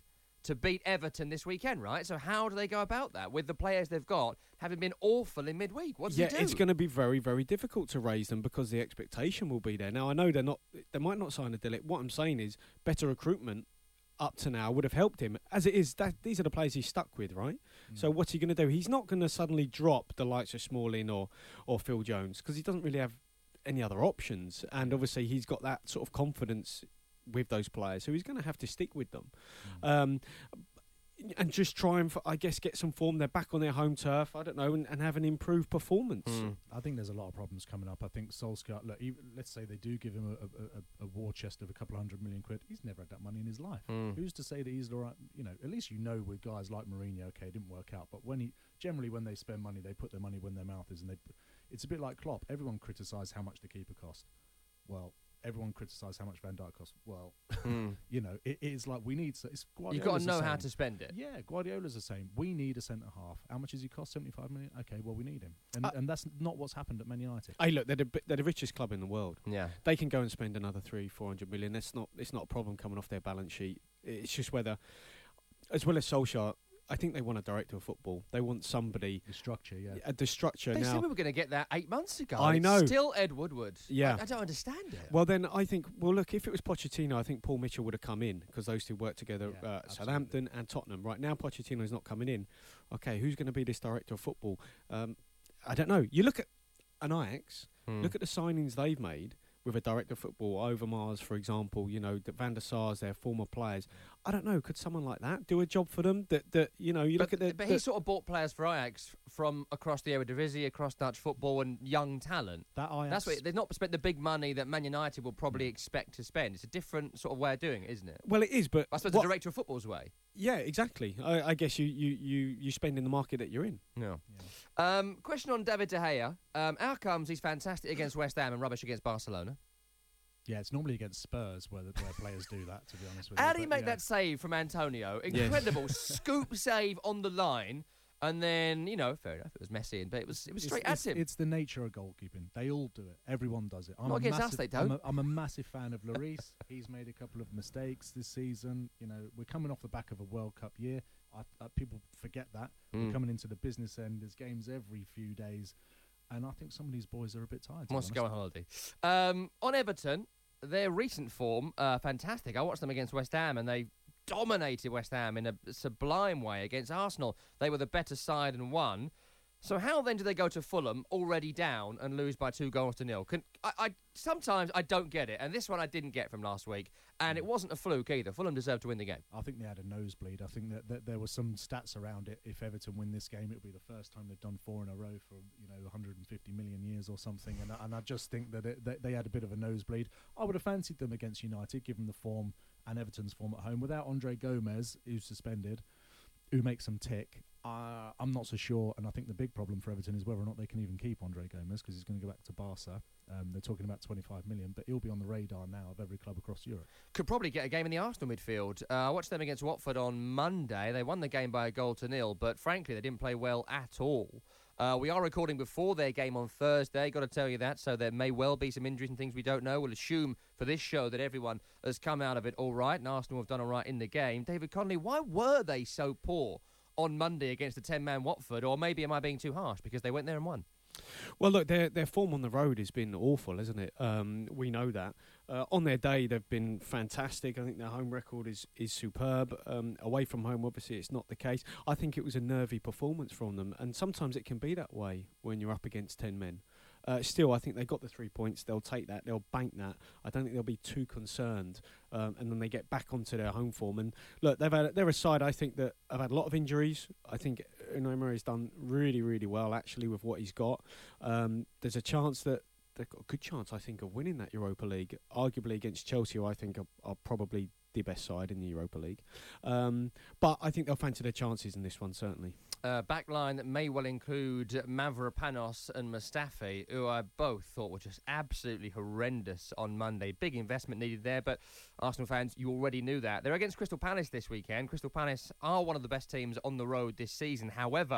to beat Everton this weekend, right? So how do they go about that with the players they've got having been awful in midweek? What does yeah, he do? It's going to be very, very difficult to raise them because the expectation will be there. Now, I know they're not. They might not sign a deal. What I'm saying is better recruitment up to now would have helped him. As it is, that these are the players he's stuck with, right? Mm. So what's he going to do? He's not going to suddenly drop the likes of Smalling or, or Phil Jones because he doesn't really have any other options. And obviously he's got that sort of confidence with those players, so he's going to have to stick with them. Mm. Um, and just try and, I guess, get some form. They're back on their home turf, I don't know, and, and have an improved performance. Mm. I think there's a lot of problems coming up. I think Solskjaer, look, even, let's say they do give him a, a, a, a war chest of a couple of hundred million quid. He's never had that money in his life. Mm. Who's to say that he's the right, you know, at least you know with guys like Mourinho, okay, it didn't work out. But when he, generally when they spend money, they put their money when their mouth is. And they, it's a bit like Klopp. Everyone criticised how much the keeper cost. Well, everyone criticised how much Van Dijk cost. Well, mm. you know, it, it's like we need. So it's You've got to know how to spend it. Yeah, Guardiola's the same. We need a centre half. How much does he cost? seventy-five million. Okay, well we need him, and, uh, and that's not what's happened at Man United. Hey, look, they're the, they're the richest club in the world. Yeah, they can go and spend another three, four hundred million. That's not. It's not a problem coming off their balance sheet. It's just whether, as well as Solskjaer, I think they want a director of football. They want somebody. The structure, yeah. Uh, the structure. They now, said we were going to get that eight months ago. I know. It's still Ed Woodward. Yeah. I, I don't understand it. Well, then I think, well, look, if it was Pochettino, I think Paul Mitchell would have come in because those two work together yeah, uh, Southampton and Tottenham. Right now, Pochettino's not coming in. Okay, who's going to be this director of football? Um, I don't know. You look at an Ajax, hmm. look at the signings they've made with a director of football, Overmars, for example, you know, the Van der Sars, their former players. I don't know, could someone like that do a job for them? That, that you know, you but, look at the... But the he sort of bought players for Ajax from across the Eredivisie, across Dutch football and young talent. That Ajax... That's what, they've not spent the big money that Man United will probably expect to spend. It's a different sort of way of doing it, isn't it? Well, it is, but... I suppose what, the director of football's way. Yeah, exactly. I, I guess you, you, you, you spend in the market that you're in. Yeah. yeah. Um, question on David De Gea. Um, how comes he's fantastic against West Ham and rubbish against Barcelona? Yeah, it's normally against Spurs where, the, where players do that, to be honest with you. How did he make yeah. that save from Antonio? Incredible. Yes. Scoop save on the line. And then, you know, fair enough, it was messy, but it was it was straight it's, at it's, him. It's the nature of goalkeeping. They all do it. Everyone does it. I'm Not against massive, us, they don't. I'm a, I'm a massive fan of Lloris. He's made a couple of mistakes this season. You know, we're coming off the back of a World Cup year. I, I, people forget that. Mm. We're coming into the business end. There's games every few days. And I think some of these boys are a bit tired. Wants to go on holiday. Um, on Everton... Their recent form, uh, fantastic. I watched them against West Ham and they dominated West Ham in a sublime way against Arsenal. They were the better side and won. So how then do they go to Fulham already down and lose by two goals to nil? Can, I, I sometimes I don't get it, and this one I didn't get from last week, and it wasn't a fluke either. Fulham deserved to win the game. I think they had a nosebleed. I think that, that there were some stats around it. If Everton win this game, it'll be the first time they've done four in a row for you know one hundred fifty million years or something, and, and I just think that it, they, they had a bit of a nosebleed. I would have fancied them against United, given the form and Everton's form at home. Without Andre Gomez, who's suspended, who makes them tick, Uh, I'm not so sure, and I think the big problem for Everton is whether or not they can even keep Andre Gomez because he's going to go back to Barca. Um, they're talking about twenty-five million, but he'll be on the radar now of every club across Europe. Could probably get a game in the Arsenal midfield. Uh, I watched them against Watford on Monday. They won the game by a goal to nil, but frankly, they didn't play well at all. Uh, we are recording before their game on Thursday, got to tell you that, so there may well be some injuries and things we don't know. We'll assume for this show that everyone has come out of it all right, and Arsenal have done all right in the game. David Connolly, why were they so poor on Monday against the ten-man Watford? Or maybe am I being too harsh because they went there and won? Well, look, their their form on the road has been awful, hasn't it? Um, we know that. Uh, on their day, they've been fantastic. I think their home record is, is superb. Um, away from home, obviously, it's not the case. I think it was a nervy performance from them, and sometimes it can be that way when you're up against ten men. Uh, still, I think they got the three points. They'll take that. They'll bank that. I don't think they'll be too concerned. Um, and then they get back onto their home form. And look, they've had, they're a side, I think, that have had a lot of injuries. I think Unai Emery's done really, really well, actually, with what he's got. Um, there's a chance that they've got a good chance, I think, of winning that Europa League, arguably against Chelsea, who I think are, are probably the best side in the Europa League. Um, but I think they'll fancy their chances in this one, certainly. Uh, backline that may well include Mavropanos and Mustafi, who I both thought were just absolutely horrendous on Monday. Big investment needed there, but Arsenal fans, you already knew that. They're against Crystal Palace this weekend. Crystal Palace are one of the best teams on the road this season. However,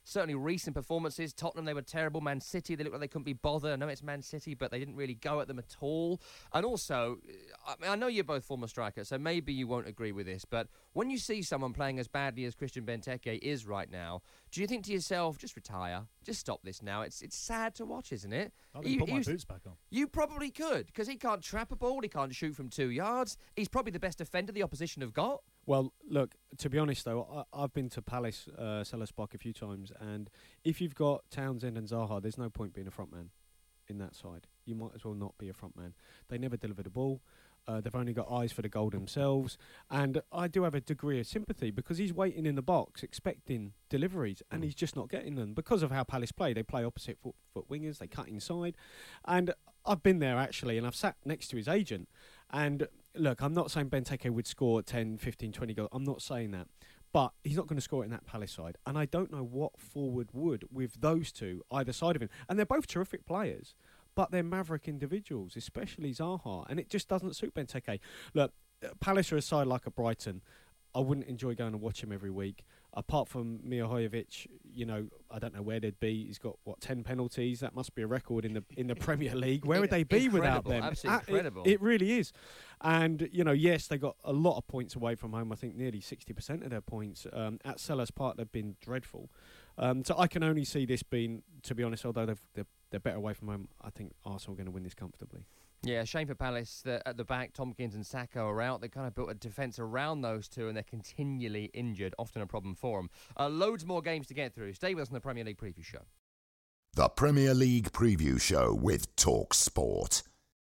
certainly recent performances. Tottenham, they were terrible. Man City, they looked like they couldn't be bothered. I know it's Man City, but they didn't really go at them at all. And also, I, mean, I know you're both former strikers, so maybe you won't agree with this, but when you see someone playing as badly as Christian Benteke is right now, do you think to yourself, just retire, just stop this now? It's it's sad to watch, isn't it? I can You- put my you- boots back on. You probably could, because he can't trap a ball, he can't shoot from two yards. He's probably the best defender the opposition have got. Well, look, to be honest, though, I, I've been to Palace, uh, Selhurst Park a few times, and if you've got Townsend and Zaha, there's no point being a front man in that side. You might as well not be a front man. They never deliver the ball. Uh, they've only got eyes for the goal themselves. And I do have a degree of sympathy because he's waiting in the box expecting deliveries and he's just not getting them because of how Palace play. They play opposite foot, foot wingers, they cut inside. And I've been there actually, and I've sat next to his agent. And look, I'm not saying Benteke would score ten, fifteen, twenty goals. I'm not saying that. But he's not going to score it in that Palace side. And I don't know what forward would with those two either side of him. And they're both terrific players. But they're maverick individuals, especially Zaha, and it just doesn't suit Benteke. Look, Palace are a side like a Brighton. I wouldn't enjoy going and watch him every week. Apart from Mihajovic, you know, I don't know where they'd be. He's got, what, ten penalties? That must be a record in the in the Premier League. Where would they be without them? Absolutely Uh, it- incredible. It, really is. And, you know, yes, they got a lot of points away from home. I think nearly sixty percent of their points. Um, at Selhurst Park, they've been dreadful. Um, so I can only see this being, to be honest, although they've, they're, they're better away from home, I think Arsenal are going to win this comfortably. Yeah, shame for Palace that at the back, Tompkins and Saka are out. They kind of built a defence around those two and they're continually injured, often a problem for them. Uh, loads more games to get through. Stay with us on the Premier League Preview Show. The Premier League Preview Show with Talk Sport.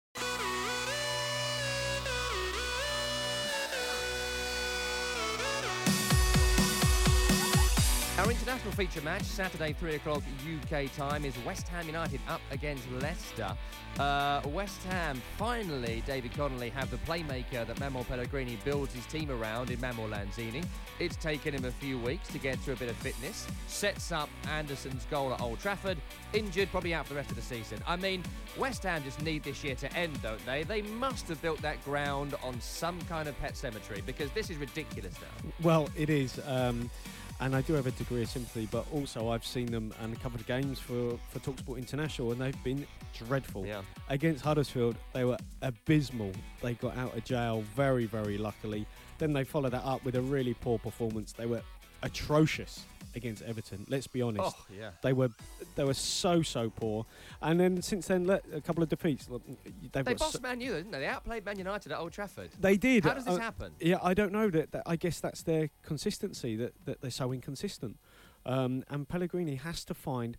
Our international feature match, Saturday, three o'clock U K time, is West Ham United up against Leicester. Uh, West Ham, finally, David Connolly, have the playmaker that Manuel Pellegrini builds his team around in Manuel Lanzini. It's taken him a few weeks to get to a bit of fitness. Sets up Anderson's goal at Old Trafford. Injured, probably out for the rest of the season. I mean, West Ham just need this year to end, don't they? They must have built that ground on some kind of pet cemetery, because this is ridiculous now. Well, it is. Um, and I do have a degree of sympathy, but also I've seen them and covered games for, for TalkSport International, and they've been dreadful. Yeah. Against Huddersfield, they were abysmal. They got out of jail very, very luckily. Then they followed that up with a really poor performance. They were atrocious against Everton. Let's be honest. Oh, yeah. They were they were so, so poor. And then since then, let, a couple of defeats. Look, They've They got bossed so- Man U, didn't they? They outplayed Man United at Old Trafford. They did. How does this Uh, happen? Yeah, I don't know. That, that I guess that's their consistency, that, that they're so inconsistent. Um, and Pellegrini has to find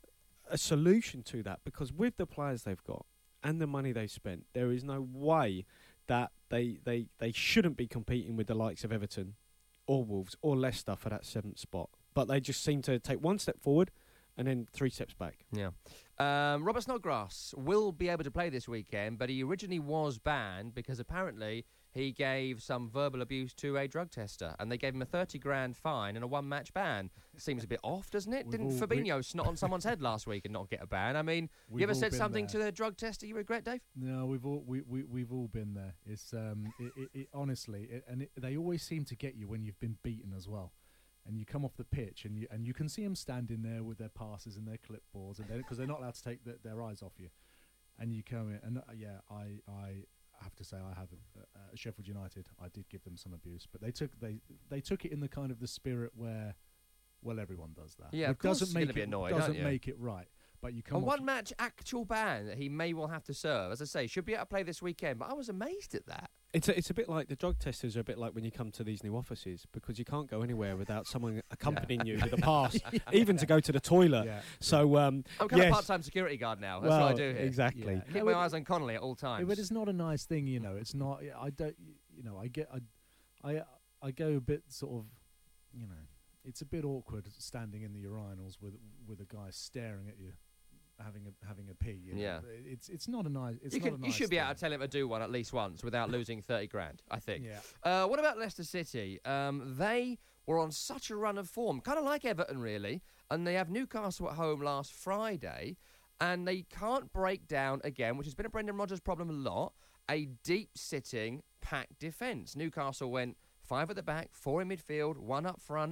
a solution to that, because with the players they've got and the money they've spent, there is no way that they, they, they shouldn't be competing with the likes of Everton or Wolves or Leicester for that seventh spot. But they just seem to take one step forward and then three steps back. Yeah. Um, Robert Snodgrass will be able to play this weekend, but he originally was banned because apparently he gave some verbal abuse to a drug tester, and they gave him a thirty grand fine and a one-match ban. Seems a bit off, doesn't it? We've Didn't all- Fabinho snot on someone's head last week and not get a ban? I mean, We've you ever all said been something there. to the drug tester you regret, Dave? No, we've all we, we we've all been there. It's um, it, it, it honestly, it, and it, they always seem to get you when you've been beaten as well, and you come off the pitch and you and you can see them standing there with their passes and their clipboards, and because they're not allowed to take the, their eyes off you, and you come in and uh, yeah, I I have to say I have uh, uh, Sheffield United. I did give them some abuse, but they took they they took it in the kind of the spirit where, well, everyone does that. Yeah, it of course doesn't you're make gonna be it annoyed, doesn't aren't you? make it right. But you A come off one-match actual ban that he may well have to serve. As I say, should be able to play this weekend, but I was amazed at that. It's a, it's a bit like the drug testers are a bit like when you come to these new offices, because you can't go anywhere without someone accompanying you with a pass, even to go to the toilet. Yeah. So um, I'm kind yes. of part-time security guard now. That's well, what I do here. Exactly. Yeah. Keep No, my it- eyes on Connolly at all times. Yeah, but it's not a nice thing, you know. It's not. I don't. You know, I get. I, I, I go a bit sort of. You know, it's a bit awkward standing in the urinals with with a guy staring at you, having a having a pee. You know? Yeah. It's it's not a nice. It's you, not could, a nice you should be thing. able to tell him to do one at least once without losing thirty grand, I think. Yeah. Uh, what about Leicester City? Um, they were on such a run of form, kind of like Everton, really, and they have Newcastle at home last Friday, and they can't break down again, which has been a Brendan Rodgers problem a lot, a deep-sitting, packed defence. Newcastle went five at the back, four in midfield, one up front.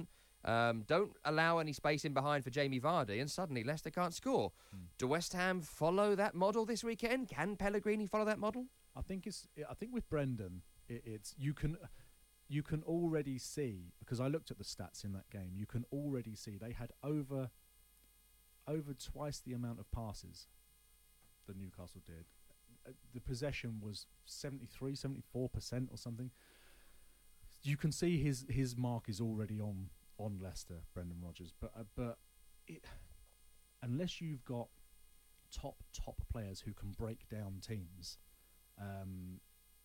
Um, don't allow any space in behind for Jamie Vardy, and suddenly Leicester can't score. Mm. Do West Ham follow that model this weekend? Can Pellegrini follow that model? I think it's. I think with Brendan, it, it's you can, you can already see, because I looked at the stats in that game. You can already see they had over, over twice the amount of passes that Newcastle did. The possession was seventy-three, seventy-four percent or something. You can see his his mark is already on. on Leicester, Brendan Rodgers, but uh, but it, unless you've got top top players who can break down teams um,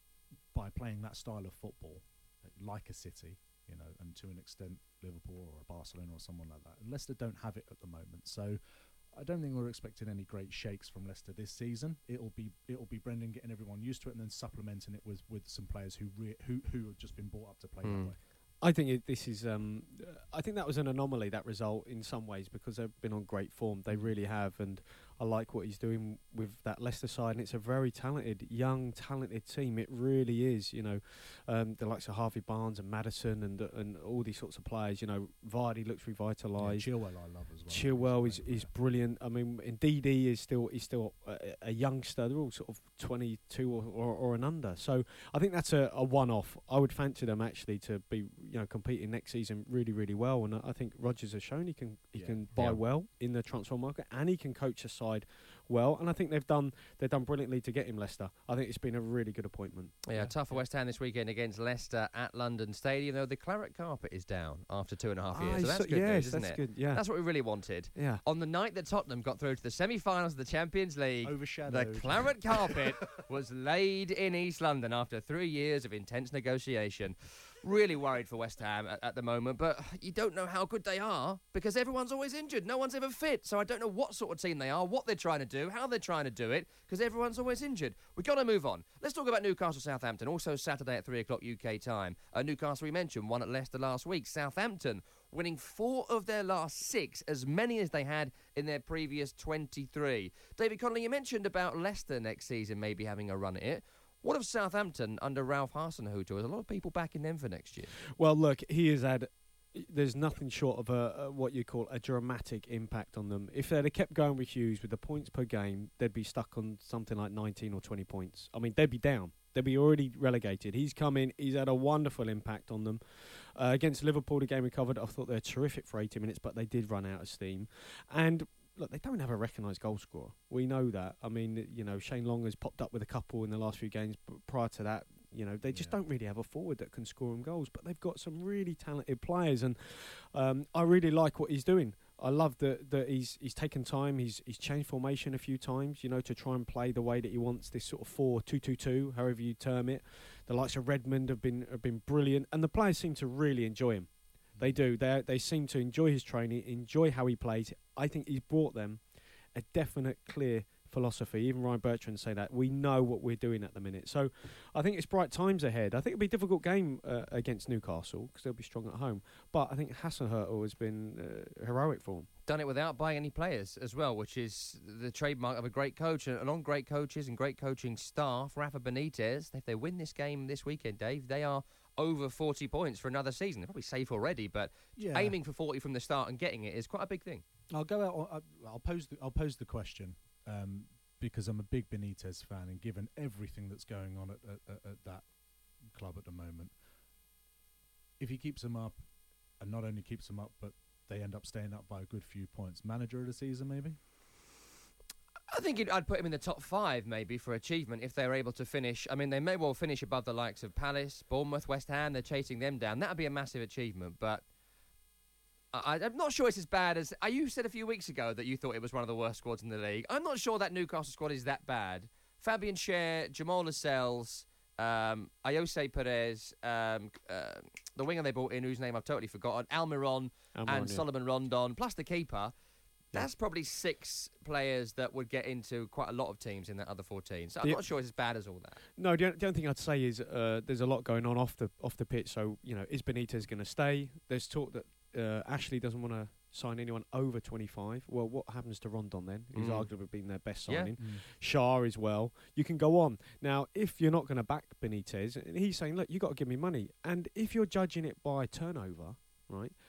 by playing that style of football, like a City, you know, and to an extent Liverpool or a Barcelona or someone like that, Leicester don't have it at the moment. So I don't think we're expecting any great shakes from Leicester this season. It'll be it'll be Brendan getting everyone used to it and then supplementing it with with some players who re- who who have just been brought up to play mm. that way. I think it, this is. Um, I think that was an anomaly, that result, in some ways, because they've been on great form. They really have, and I like what he's doing with that Leicester side. And it's a very talented, young, talented team. It really is. You know, um, the likes of Harvey Barnes and Maddison and uh, and all these sorts of players. You know, Vardy looks revitalised. Yeah, Chilwell, I love as well. Chilwell is, is brilliant. I mean, indeed, he is still he's still a, a youngster. They're all sort of twenty-two or, or, or an under. So I think that's a, a one-off. I would fancy them actually to be, you know, competing next season really, really well. And I think Rodgers has shown he can he yeah. can buy yeah. well in the transfer market, and he can coach a side well. And I think they've done they've done brilliantly to get him Leicester. I think it's been a really good appointment. Yeah, yeah. tough for West Ham this weekend against Leicester at London Stadium, though the claret carpet is down after two and a half ah, years. So that's so, good yes, news, isn't that's it? Good, yeah. That's what we really wanted. Yeah. On the night that Tottenham got through to the semi-finals of the Champions League, overshadowed, the claret carpet was laid in East London after three years of intense negotiation. Really worried for West Ham at, at the moment, but you don't know how good they are because everyone's always injured. No one's ever fit, so I don't know what sort of team they are, what they're trying to do, how they're trying to do it, because everyone's always injured. We've got to move on. Let's talk about Newcastle Southampton, also Saturday at three o'clock U K time. Uh, Newcastle, we mentioned, won at Leicester last week. Southampton winning four of their last six, as many as they had in their previous twenty-three. David Connolly, you mentioned about Leicester next season maybe having a run at it. What of Southampton under Ralph Hasenhüttl? There's a lot of people backing them for next year. Well, look, he has had... There's nothing short of a, a what you call a dramatic impact on them. If they'd have kept going with Hughes with the points per game, they'd be stuck on something like nineteen or twenty points. I mean, they'd be down. They'd be already relegated. He's come in. He's had a wonderful impact on them. Uh, against Liverpool, the game we covered, I thought they were terrific for eighty minutes, but they did run out of steam. And... Look, they don't have a recognised goal scorer. We know that. I mean, you know, Shane Long has popped up with a couple in the last few games, but prior to that, you know, they just yeah. don't really have a forward that can score them goals. But they've got some really talented players, and um, I really like what he's doing. I love that that he's he's taken time. He's he's changed formation a few times, you know, to try and play the way that he wants. This sort of four two two two, however you term it. The likes of Redmond have been have been brilliant, and the players seem to really enjoy him. They do. They they seem to enjoy his training, enjoy how he plays. I think he's brought them a definite, clear philosophy. Even Ryan Bertrand say that. We know what we're doing at the minute. So I think it's bright times ahead. I think it'll be a difficult game uh, against Newcastle because they'll be strong at home. But I think Hasenhüttl has been uh, heroic for them. Done it without buying any players as well, which is the trademark of a great coach. And on great coaches and great coaching staff, Rafa Benitez, if they win this game this weekend, Dave, they are over forty points for another season. They're probably safe already, but yeah. aiming for forty from the start and getting it is quite a big thing. I'll go out. On, I'll pose. The, I'll pose the question um, because I'm a big Benitez fan, and given everything that's going on at, at, at that club at the moment, if he keeps them up, and not only keeps them up, but they end up staying up by a good few points, manager of the season maybe. I think it, I'd put him in the top five maybe for achievement if they're able to finish. I mean, they may well finish above the likes of Palace, Bournemouth, West Ham. They're chasing them down. That would be a massive achievement, but I, I'm not sure it's as bad as... Uh, you said a few weeks ago that you thought it was one of the worst squads in the league. I'm not sure that Newcastle squad is that bad. Fabian Schär, Jamal Lascelles, um, Ayose Perez, um, uh, the winger they brought in, whose name I've totally forgotten, Almiron, Almiron and yeah. Solomon Rondon, plus the keeper. That's probably six players that would get into quite a lot of teams in that other fourteen. So I'm the, not sure it's as bad as all that. No, the, the only thing I'd say is uh, there's a lot going on off the off the pitch. So, you know, is Benitez going to stay? There's talk that uh, Ashley doesn't want to sign anyone over twenty-five. Well, what happens to Rondon then? Who's mm. arguably been their best signing. Yeah. Mm. Schär as well. You can go on. Now, if you're not going to back Benitez, and he's saying, look, you got to give me money. And if you're judging it by turnover, right,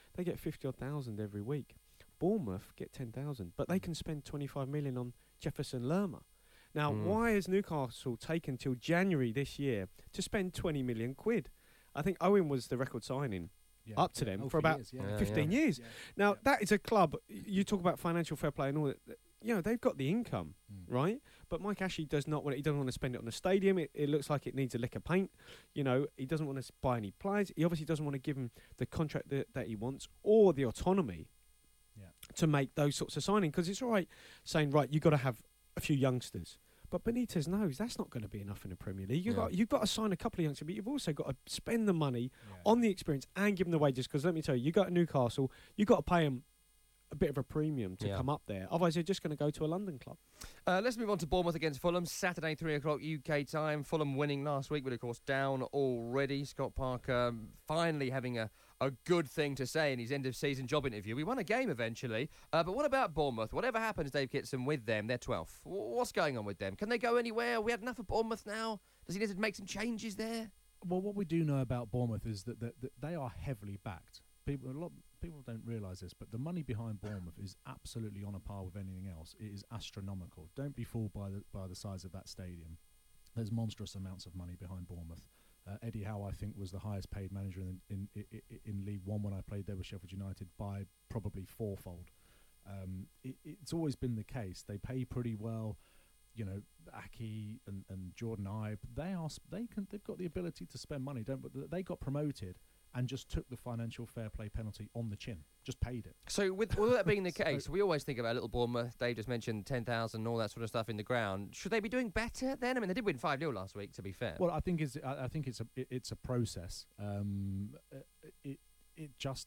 they get fifty odd thousand every week. Bournemouth get ten thousand, but they can spend twenty-five million on Jefferson Lerma. Now, Mm. why has Newcastle taken till January this year to spend twenty million quid? I think Owen was the record signing Yeah. up to Yeah. them Oh, for for about years, yeah. Yeah, fifteen yeah. years. Yeah. Now, that is a club, you talk about financial fair play and all that, you know, they've got the income, Mm. right? But Mike Ashley does not want it. He doesn't want to spend it on the stadium. It, it looks like it needs a lick of paint. You know, he doesn't want to buy any players. He obviously doesn't want to give him the contract that, that he wants or the autonomy Yeah. to make those sorts of signings. Because it's all right saying, right, you've got to have a few youngsters. But Benitez knows that's not going to be enough in the Premier League. You've, Yeah. got, you've got to sign a couple of youngsters, but you've also got to spend the money Yeah. on the experience and give them the wages. Because let me tell you, you go to Newcastle, you've got to pay them a bit of a premium to Yeah. come up there. Otherwise, they're just going to go to a London club. Uh, let's move on to Bournemouth against Fulham. Saturday, three o'clock U K time. Fulham winning last week, but of course down already. Scott Parker um, finally having a, a good thing to say in his end-of-season job interview. We won a game eventually, uh, but what about Bournemouth? Whatever happens, Dave Kitson, with them, they're twelfth. W- what's going on with them? Can they go anywhere? We had enough of Bournemouth now. Does he need to make some changes there? Well, what we do know about Bournemouth is that, that, that they are heavily backed. People, a lot people don't realise this, but the money behind Bournemouth is absolutely on a par with anything else. It is astronomical. Don't be fooled by the by the size of that stadium. There's monstrous amounts of money behind Bournemouth. Uh, Eddie Howe, I think, was the highest paid manager in, in, in, in League One when I played there with Sheffield United by probably fourfold. Um, it, it's always been the case. They pay pretty well. You know, Aki and, and Jordan Ibe, they are sp- they can they've got the ability to spend money. Don't but they got promoted and just took the financial fair play penalty on the chin, just paid it. So with all that being the So- case, we always think about little Bournemouth. Dave just mentioned ten thousand and all that sort of stuff in the ground. Should they be doing better then? I mean, they did win five nil last week, to be fair. Well, I think it's I, I think it's a it, it's a process. Um, uh, it it just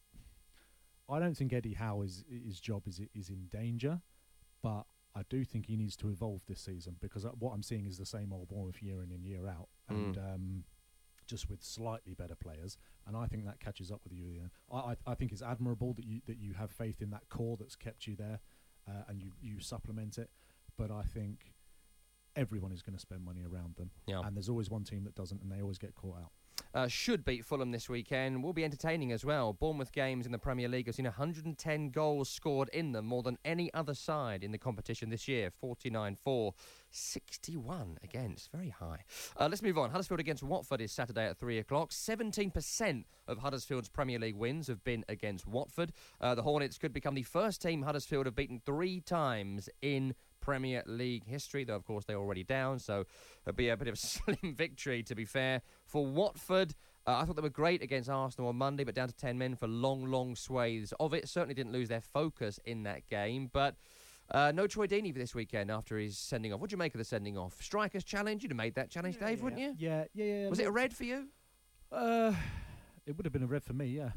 I don't think Eddie Howe is his job is is in danger, but I do think he needs to evolve this season because what I'm seeing is the same old Bournemouth year in and year out, and Mm. um, just with slightly better players. And I think that catches up with you. Ian. I, I I think it's admirable that you that you have faith in that core that's kept you there, uh, and you you supplement it. But I think everyone is going to spend money around them, Yeah. and there's always one team that doesn't, and they always get caught out. Uh, should beat Fulham this weekend. Will be entertaining as well. Bournemouth games in the Premier League have seen one hundred ten goals scored in them, more than any other side in the competition this year. forty-nine for, sixty-one against. Very high. Uh, let's move on. Huddersfield against Watford is Saturday at three o'clock. seventeen percent of Huddersfield's Premier League wins have been against Watford. Uh, the Hornets could become the first team Huddersfield have beaten three times in Premier League history, though of course they're already down, so it'll be a bit of a slim victory, to be fair, for Watford. Uh, I thought they were great against Arsenal on Monday, but down to ten men for long, long swathes of it. Certainly didn't lose their focus in that game, but uh, no Troy Deeney for this weekend after his sending off. What do you make of the sending off? Strikers challenge? You'd have made that challenge, Dave, wouldn't you? Yeah, yeah, yeah. Was it a red for you? Uh, it would have been a red for me, yeah.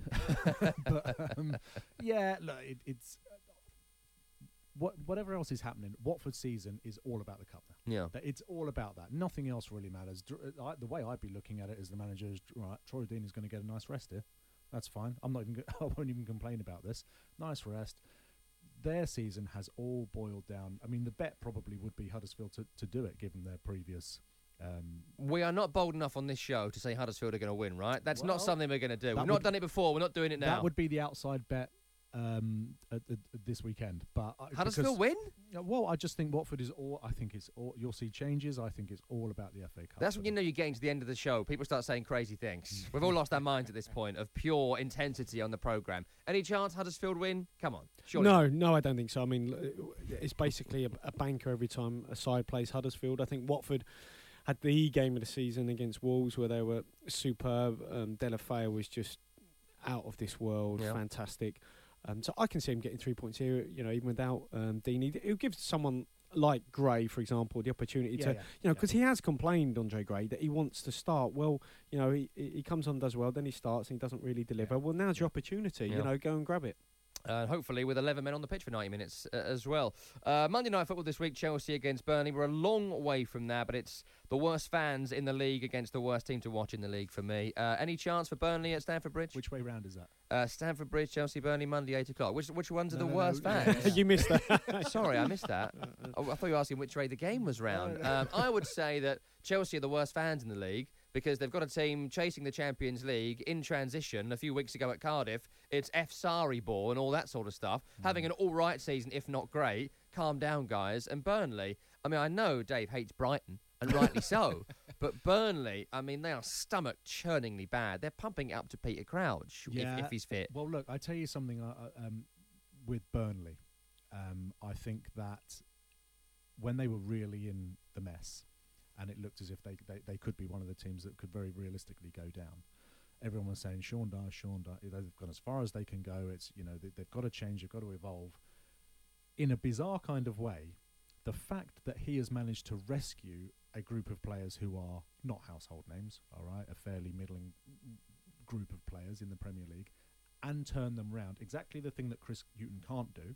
but um, yeah, look, it, it's what whatever else is happening. Watford's season is all about the cup now. Yeah. That it's all about that. Nothing else really matters. Dr- I, the way I'd be looking at it as the manager is, right, Troy Deeney is going to get a nice rest here. That's fine. I'm not even. Go- I won't even complain about this. Nice rest. Their season has all boiled down. I mean, the bet probably would be Huddersfield to, to do it, given their previous. Um, We are not bold enough on this show to say Huddersfield are going to win, right? That's Well, not something we're going to do. that We've not would- done it before. We're not doing it now. That would be the outside bet um, at, at, at this weekend. But I- Huddersfield because- win? Uh, Well, I just think Watford is all. I think it's all. You'll see changes. I think it's all about the F A Cup. That's when you know you're getting to the end of the show. People start saying crazy things. We've all lost our minds at this point of pure intensity on the programme. Any chance Huddersfield win? Come on. Surely. No, no, I don't think so. I mean, l- it's basically a, a banker every time a side plays Huddersfield. I think Watford had the game of the season against Wolves where they were superb. Um, Delafeu was just out of this world, Yeah. fantastic. Um, so I can see him getting three points here, you know, even without um, Deeney. It'll give someone like Gray, for example, the opportunity Yeah, to, yeah, you know, because he has complained, Andre Gray, that he wants to start. Well, you know, he, he comes on, does well, then he starts and he doesn't really deliver. Well, now's your opportunity, Yeah. you know, go and grab it. Uh, hopefully with eleven men on the pitch for ninety minutes uh, as well. Uh, Monday Night Football this week, Chelsea against Burnley. We're a long way from that, but it's the worst fans in the league against the worst team to watch in the league for me. Uh, any chance for Burnley at Stamford Bridge? Which way round is that? Uh, Stamford Bridge, Chelsea, Burnley, Monday, eight o'clock. Which which ones are No, the no, worst no. fans? You missed that. Sorry, I missed that. Oh, I thought you were asking which way the game was round. Um, I would say that Chelsea are the worst fans in the league because they've got a team chasing the Champions League in transition. A few weeks ago at Cardiff, it's F. Sarri ball and all that sort of stuff. Mm. Having an all-right season, if not great. Calm down, guys. And Burnley, I mean, I know Dave hates Brighton, and rightly so, but Burnley, I mean, they are stomach-churningly bad. They're pumping it up to Peter Crouch, yeah. if, if he's fit. Well, look, I tell you something uh, um, with Burnley. Um, I think that when they were really in the mess, and it looked as if they, they, they could be one of the teams that could very realistically go down, everyone was saying, Sean Dyer, Sean Dyer, they've gone as far as they can go. It's, you know, they, they've got to change, they've got to evolve. In a bizarre kind of way, the fact that he has managed to rescue a group of players who are not household names, all right, a fairly middling group of players in the Premier League, and turn them round, exactly the thing that Chris Hughton can't do,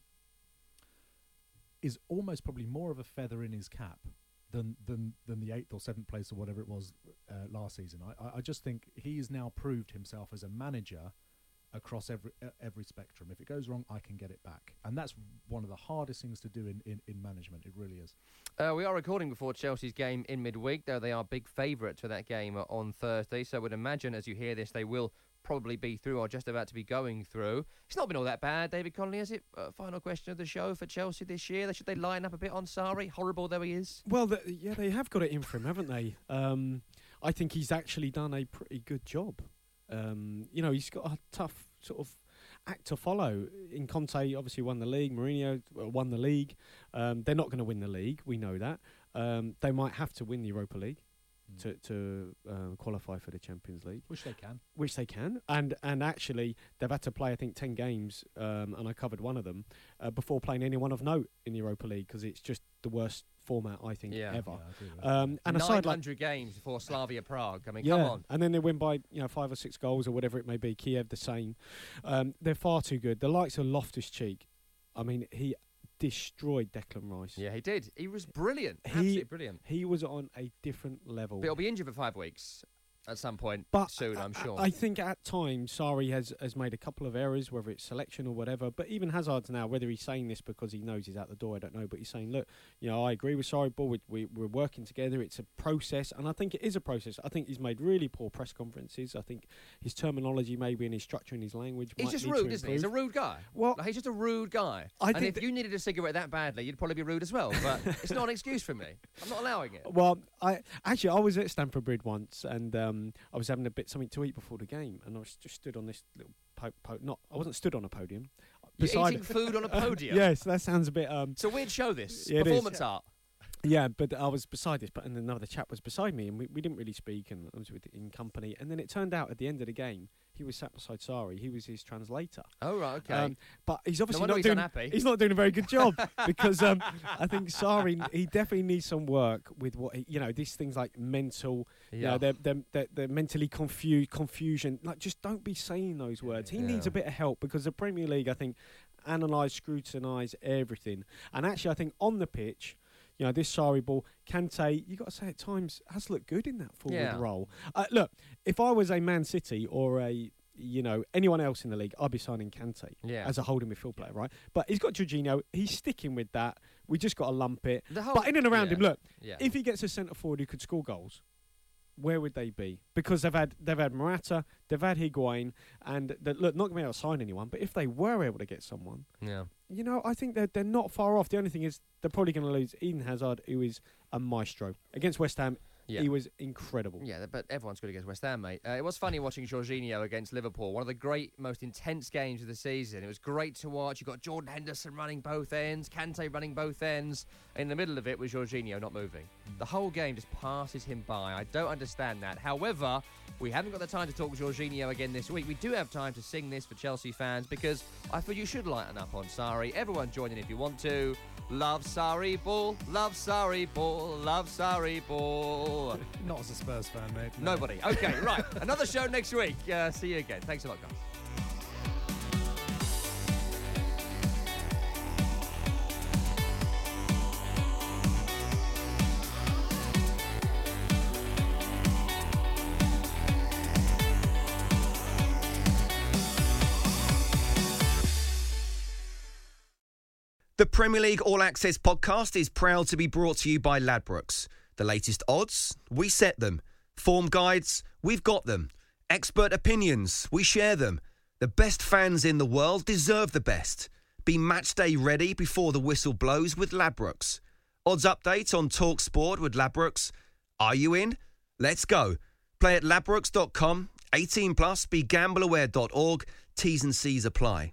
is almost probably more of a feather in his cap than than than the eighth or seventh place or whatever it was uh, last season. I, I just think he's now proved himself as a manager across every uh, every spectrum. If it goes wrong, I can get it back. And that's one of the hardest things to do in, in, in management. It really is. Uh, we are recording before Chelsea's game in midweek, though they are big favourites for that game on Thursday. So I would imagine as you hear this, they will probably be through or just about to be going through. It's not been all that bad, David Connolly, is it? Uh, final question of the show for Chelsea this year. Should they line up a bit on Sarri, horrible though he is? Well, the, yeah, they have got it in for him, haven't they? Um, I think he's actually done a pretty good job. Um, you know, he's got a tough sort of act to follow. In Conte, obviously won the league. Mourinho won the league. Um, they're not going to win the league. We know that. Um, they might have to win the Europa League mm. to to uh, qualify for the Champions League, which they can. Which they can. And and actually, they've had to play I think ten games, um, and I covered one of them uh, before playing anyone of note in the Europa League because it's just the worst format I think yeah. ever. Yeah, um, and nine aside hundred like, games for Slavia Prague. I mean, yeah, come on. And then they win by you know five or six goals or whatever it may be. Kiev the same. Um, they're far too good. The likes of Loftus-Cheek. I mean, he destroyed Declan Rice. Yeah, he did. He was brilliant. He, Absolutely brilliant. He was on a different level. But he'll be injured for five weeks at some point but soon, I'm sure. I, I think at times Sarri has, has made a couple of errors, whether it's selection or whatever. But even Hazard's now, whether he's saying this because he knows he's out the door, I don't know. But he's saying, look, you know, I agree with Sarri, but we, we, we're working together. It's a process. And I think it is a process. I think he's made really poor press conferences. I think his terminology maybe and his structure and his language He's might just need rude, to isn't he? He's a rude guy. Well, like, he's just a rude guy. I and think if you needed a cigarette that badly, you'd probably be rude as well. But it's not an excuse for me. I'm not allowing it. Well, I actually, I was at Stamford Bridge once and um, I was having a bit something to eat before the game, and I was just stood on this little po- po- not I wasn't stood on a podium. You're eating food on a podium? Yes, that sounds a bit. Um, it's a weird show. This yeah, performance art. Yeah, but I was beside this, but and another chap was beside me, and we, we didn't really speak, and I was with, in company. And then it turned out at the end of the game, he was sat beside Sarri. He was his translator. Oh right, okay. Um, but he's obviously no not he's doing. Unhappy. He's not doing a very good job because um, I think Sarri he definitely needs some work with what he, you know. These things like mental, yeah. you know, they're, they're, they're, they're mentally confused, confusion. Like just don't be saying those words. He yeah. needs a bit of help because the Premier League, I think, analyse, scrutinise everything. And actually, I think on the pitch. You know, this Sarri ball, Kante, you got to say at times, has looked good in that forward yeah. role. Uh, look, if I was a Man City or a, you know, anyone else in the league, I'd be signing Kante yeah. as a holding midfield player, right? But he's got Jorginho. He's sticking with that. We just got to lump it. Whole, but in and around yeah. him, look, yeah. if he gets a centre forward who could score goals, where would they be? Because they've had they've had Morata, they've had Higuain, and they're, look, not going to be able to sign anyone. But if they were able to get someone, yeah. you know, I think they're they're not far off. The only thing is they're probably going to lose Eden Hazard, who is a maestro against West Ham. Yeah. He was incredible. Yeah, but everyone's good against West Ham, mate. Uh, it was funny watching Jorginho against Liverpool, one of the great, most intense games of the season. It was great to watch. You got Jordan Henderson running both ends, Kante running both ends. In the middle of it was Jorginho not moving. Mm. The whole game just passes him by. I don't understand that. However, we haven't got the time to talk Jorginho again this week. We do have time to sing this for Chelsea fans because I feel you should lighten up on Sarri. Everyone join in if you want to. Love Sarri ball, love Sarri ball, love Sarri ball. Not as a Spurs fan, mate. No. Nobody. Okay, right. Another show next week. Uh, see you again. Thanks a lot, guys. The Premier League All Access podcast is proud to be brought to you by Ladbrokes. The latest odds, we set them. Form guides, we've got them. Expert opinions, we share them. The best fans in the world deserve the best. Be match day ready before the whistle blows with Ladbrokes. Odds update on Talk Sport with Ladbrokes. Are you in? Let's go. Play at ladbrokes dot com. eighteen plus, be gamble aware dot org. T's and C's apply.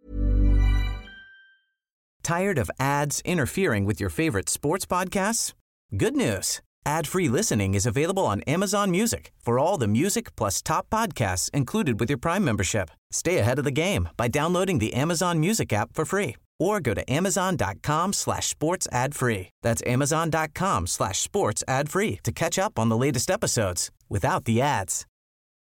Tired of ads interfering with your favorite sports podcasts? Good news. Ad-free listening is available on Amazon Music for all the music plus top podcasts included with your Prime membership. Stay ahead of the game by downloading the Amazon Music app for free or go to amazon.com slash sports ad free. That's amazon.com slash sports ad free to catch up on the latest episodes without the ads.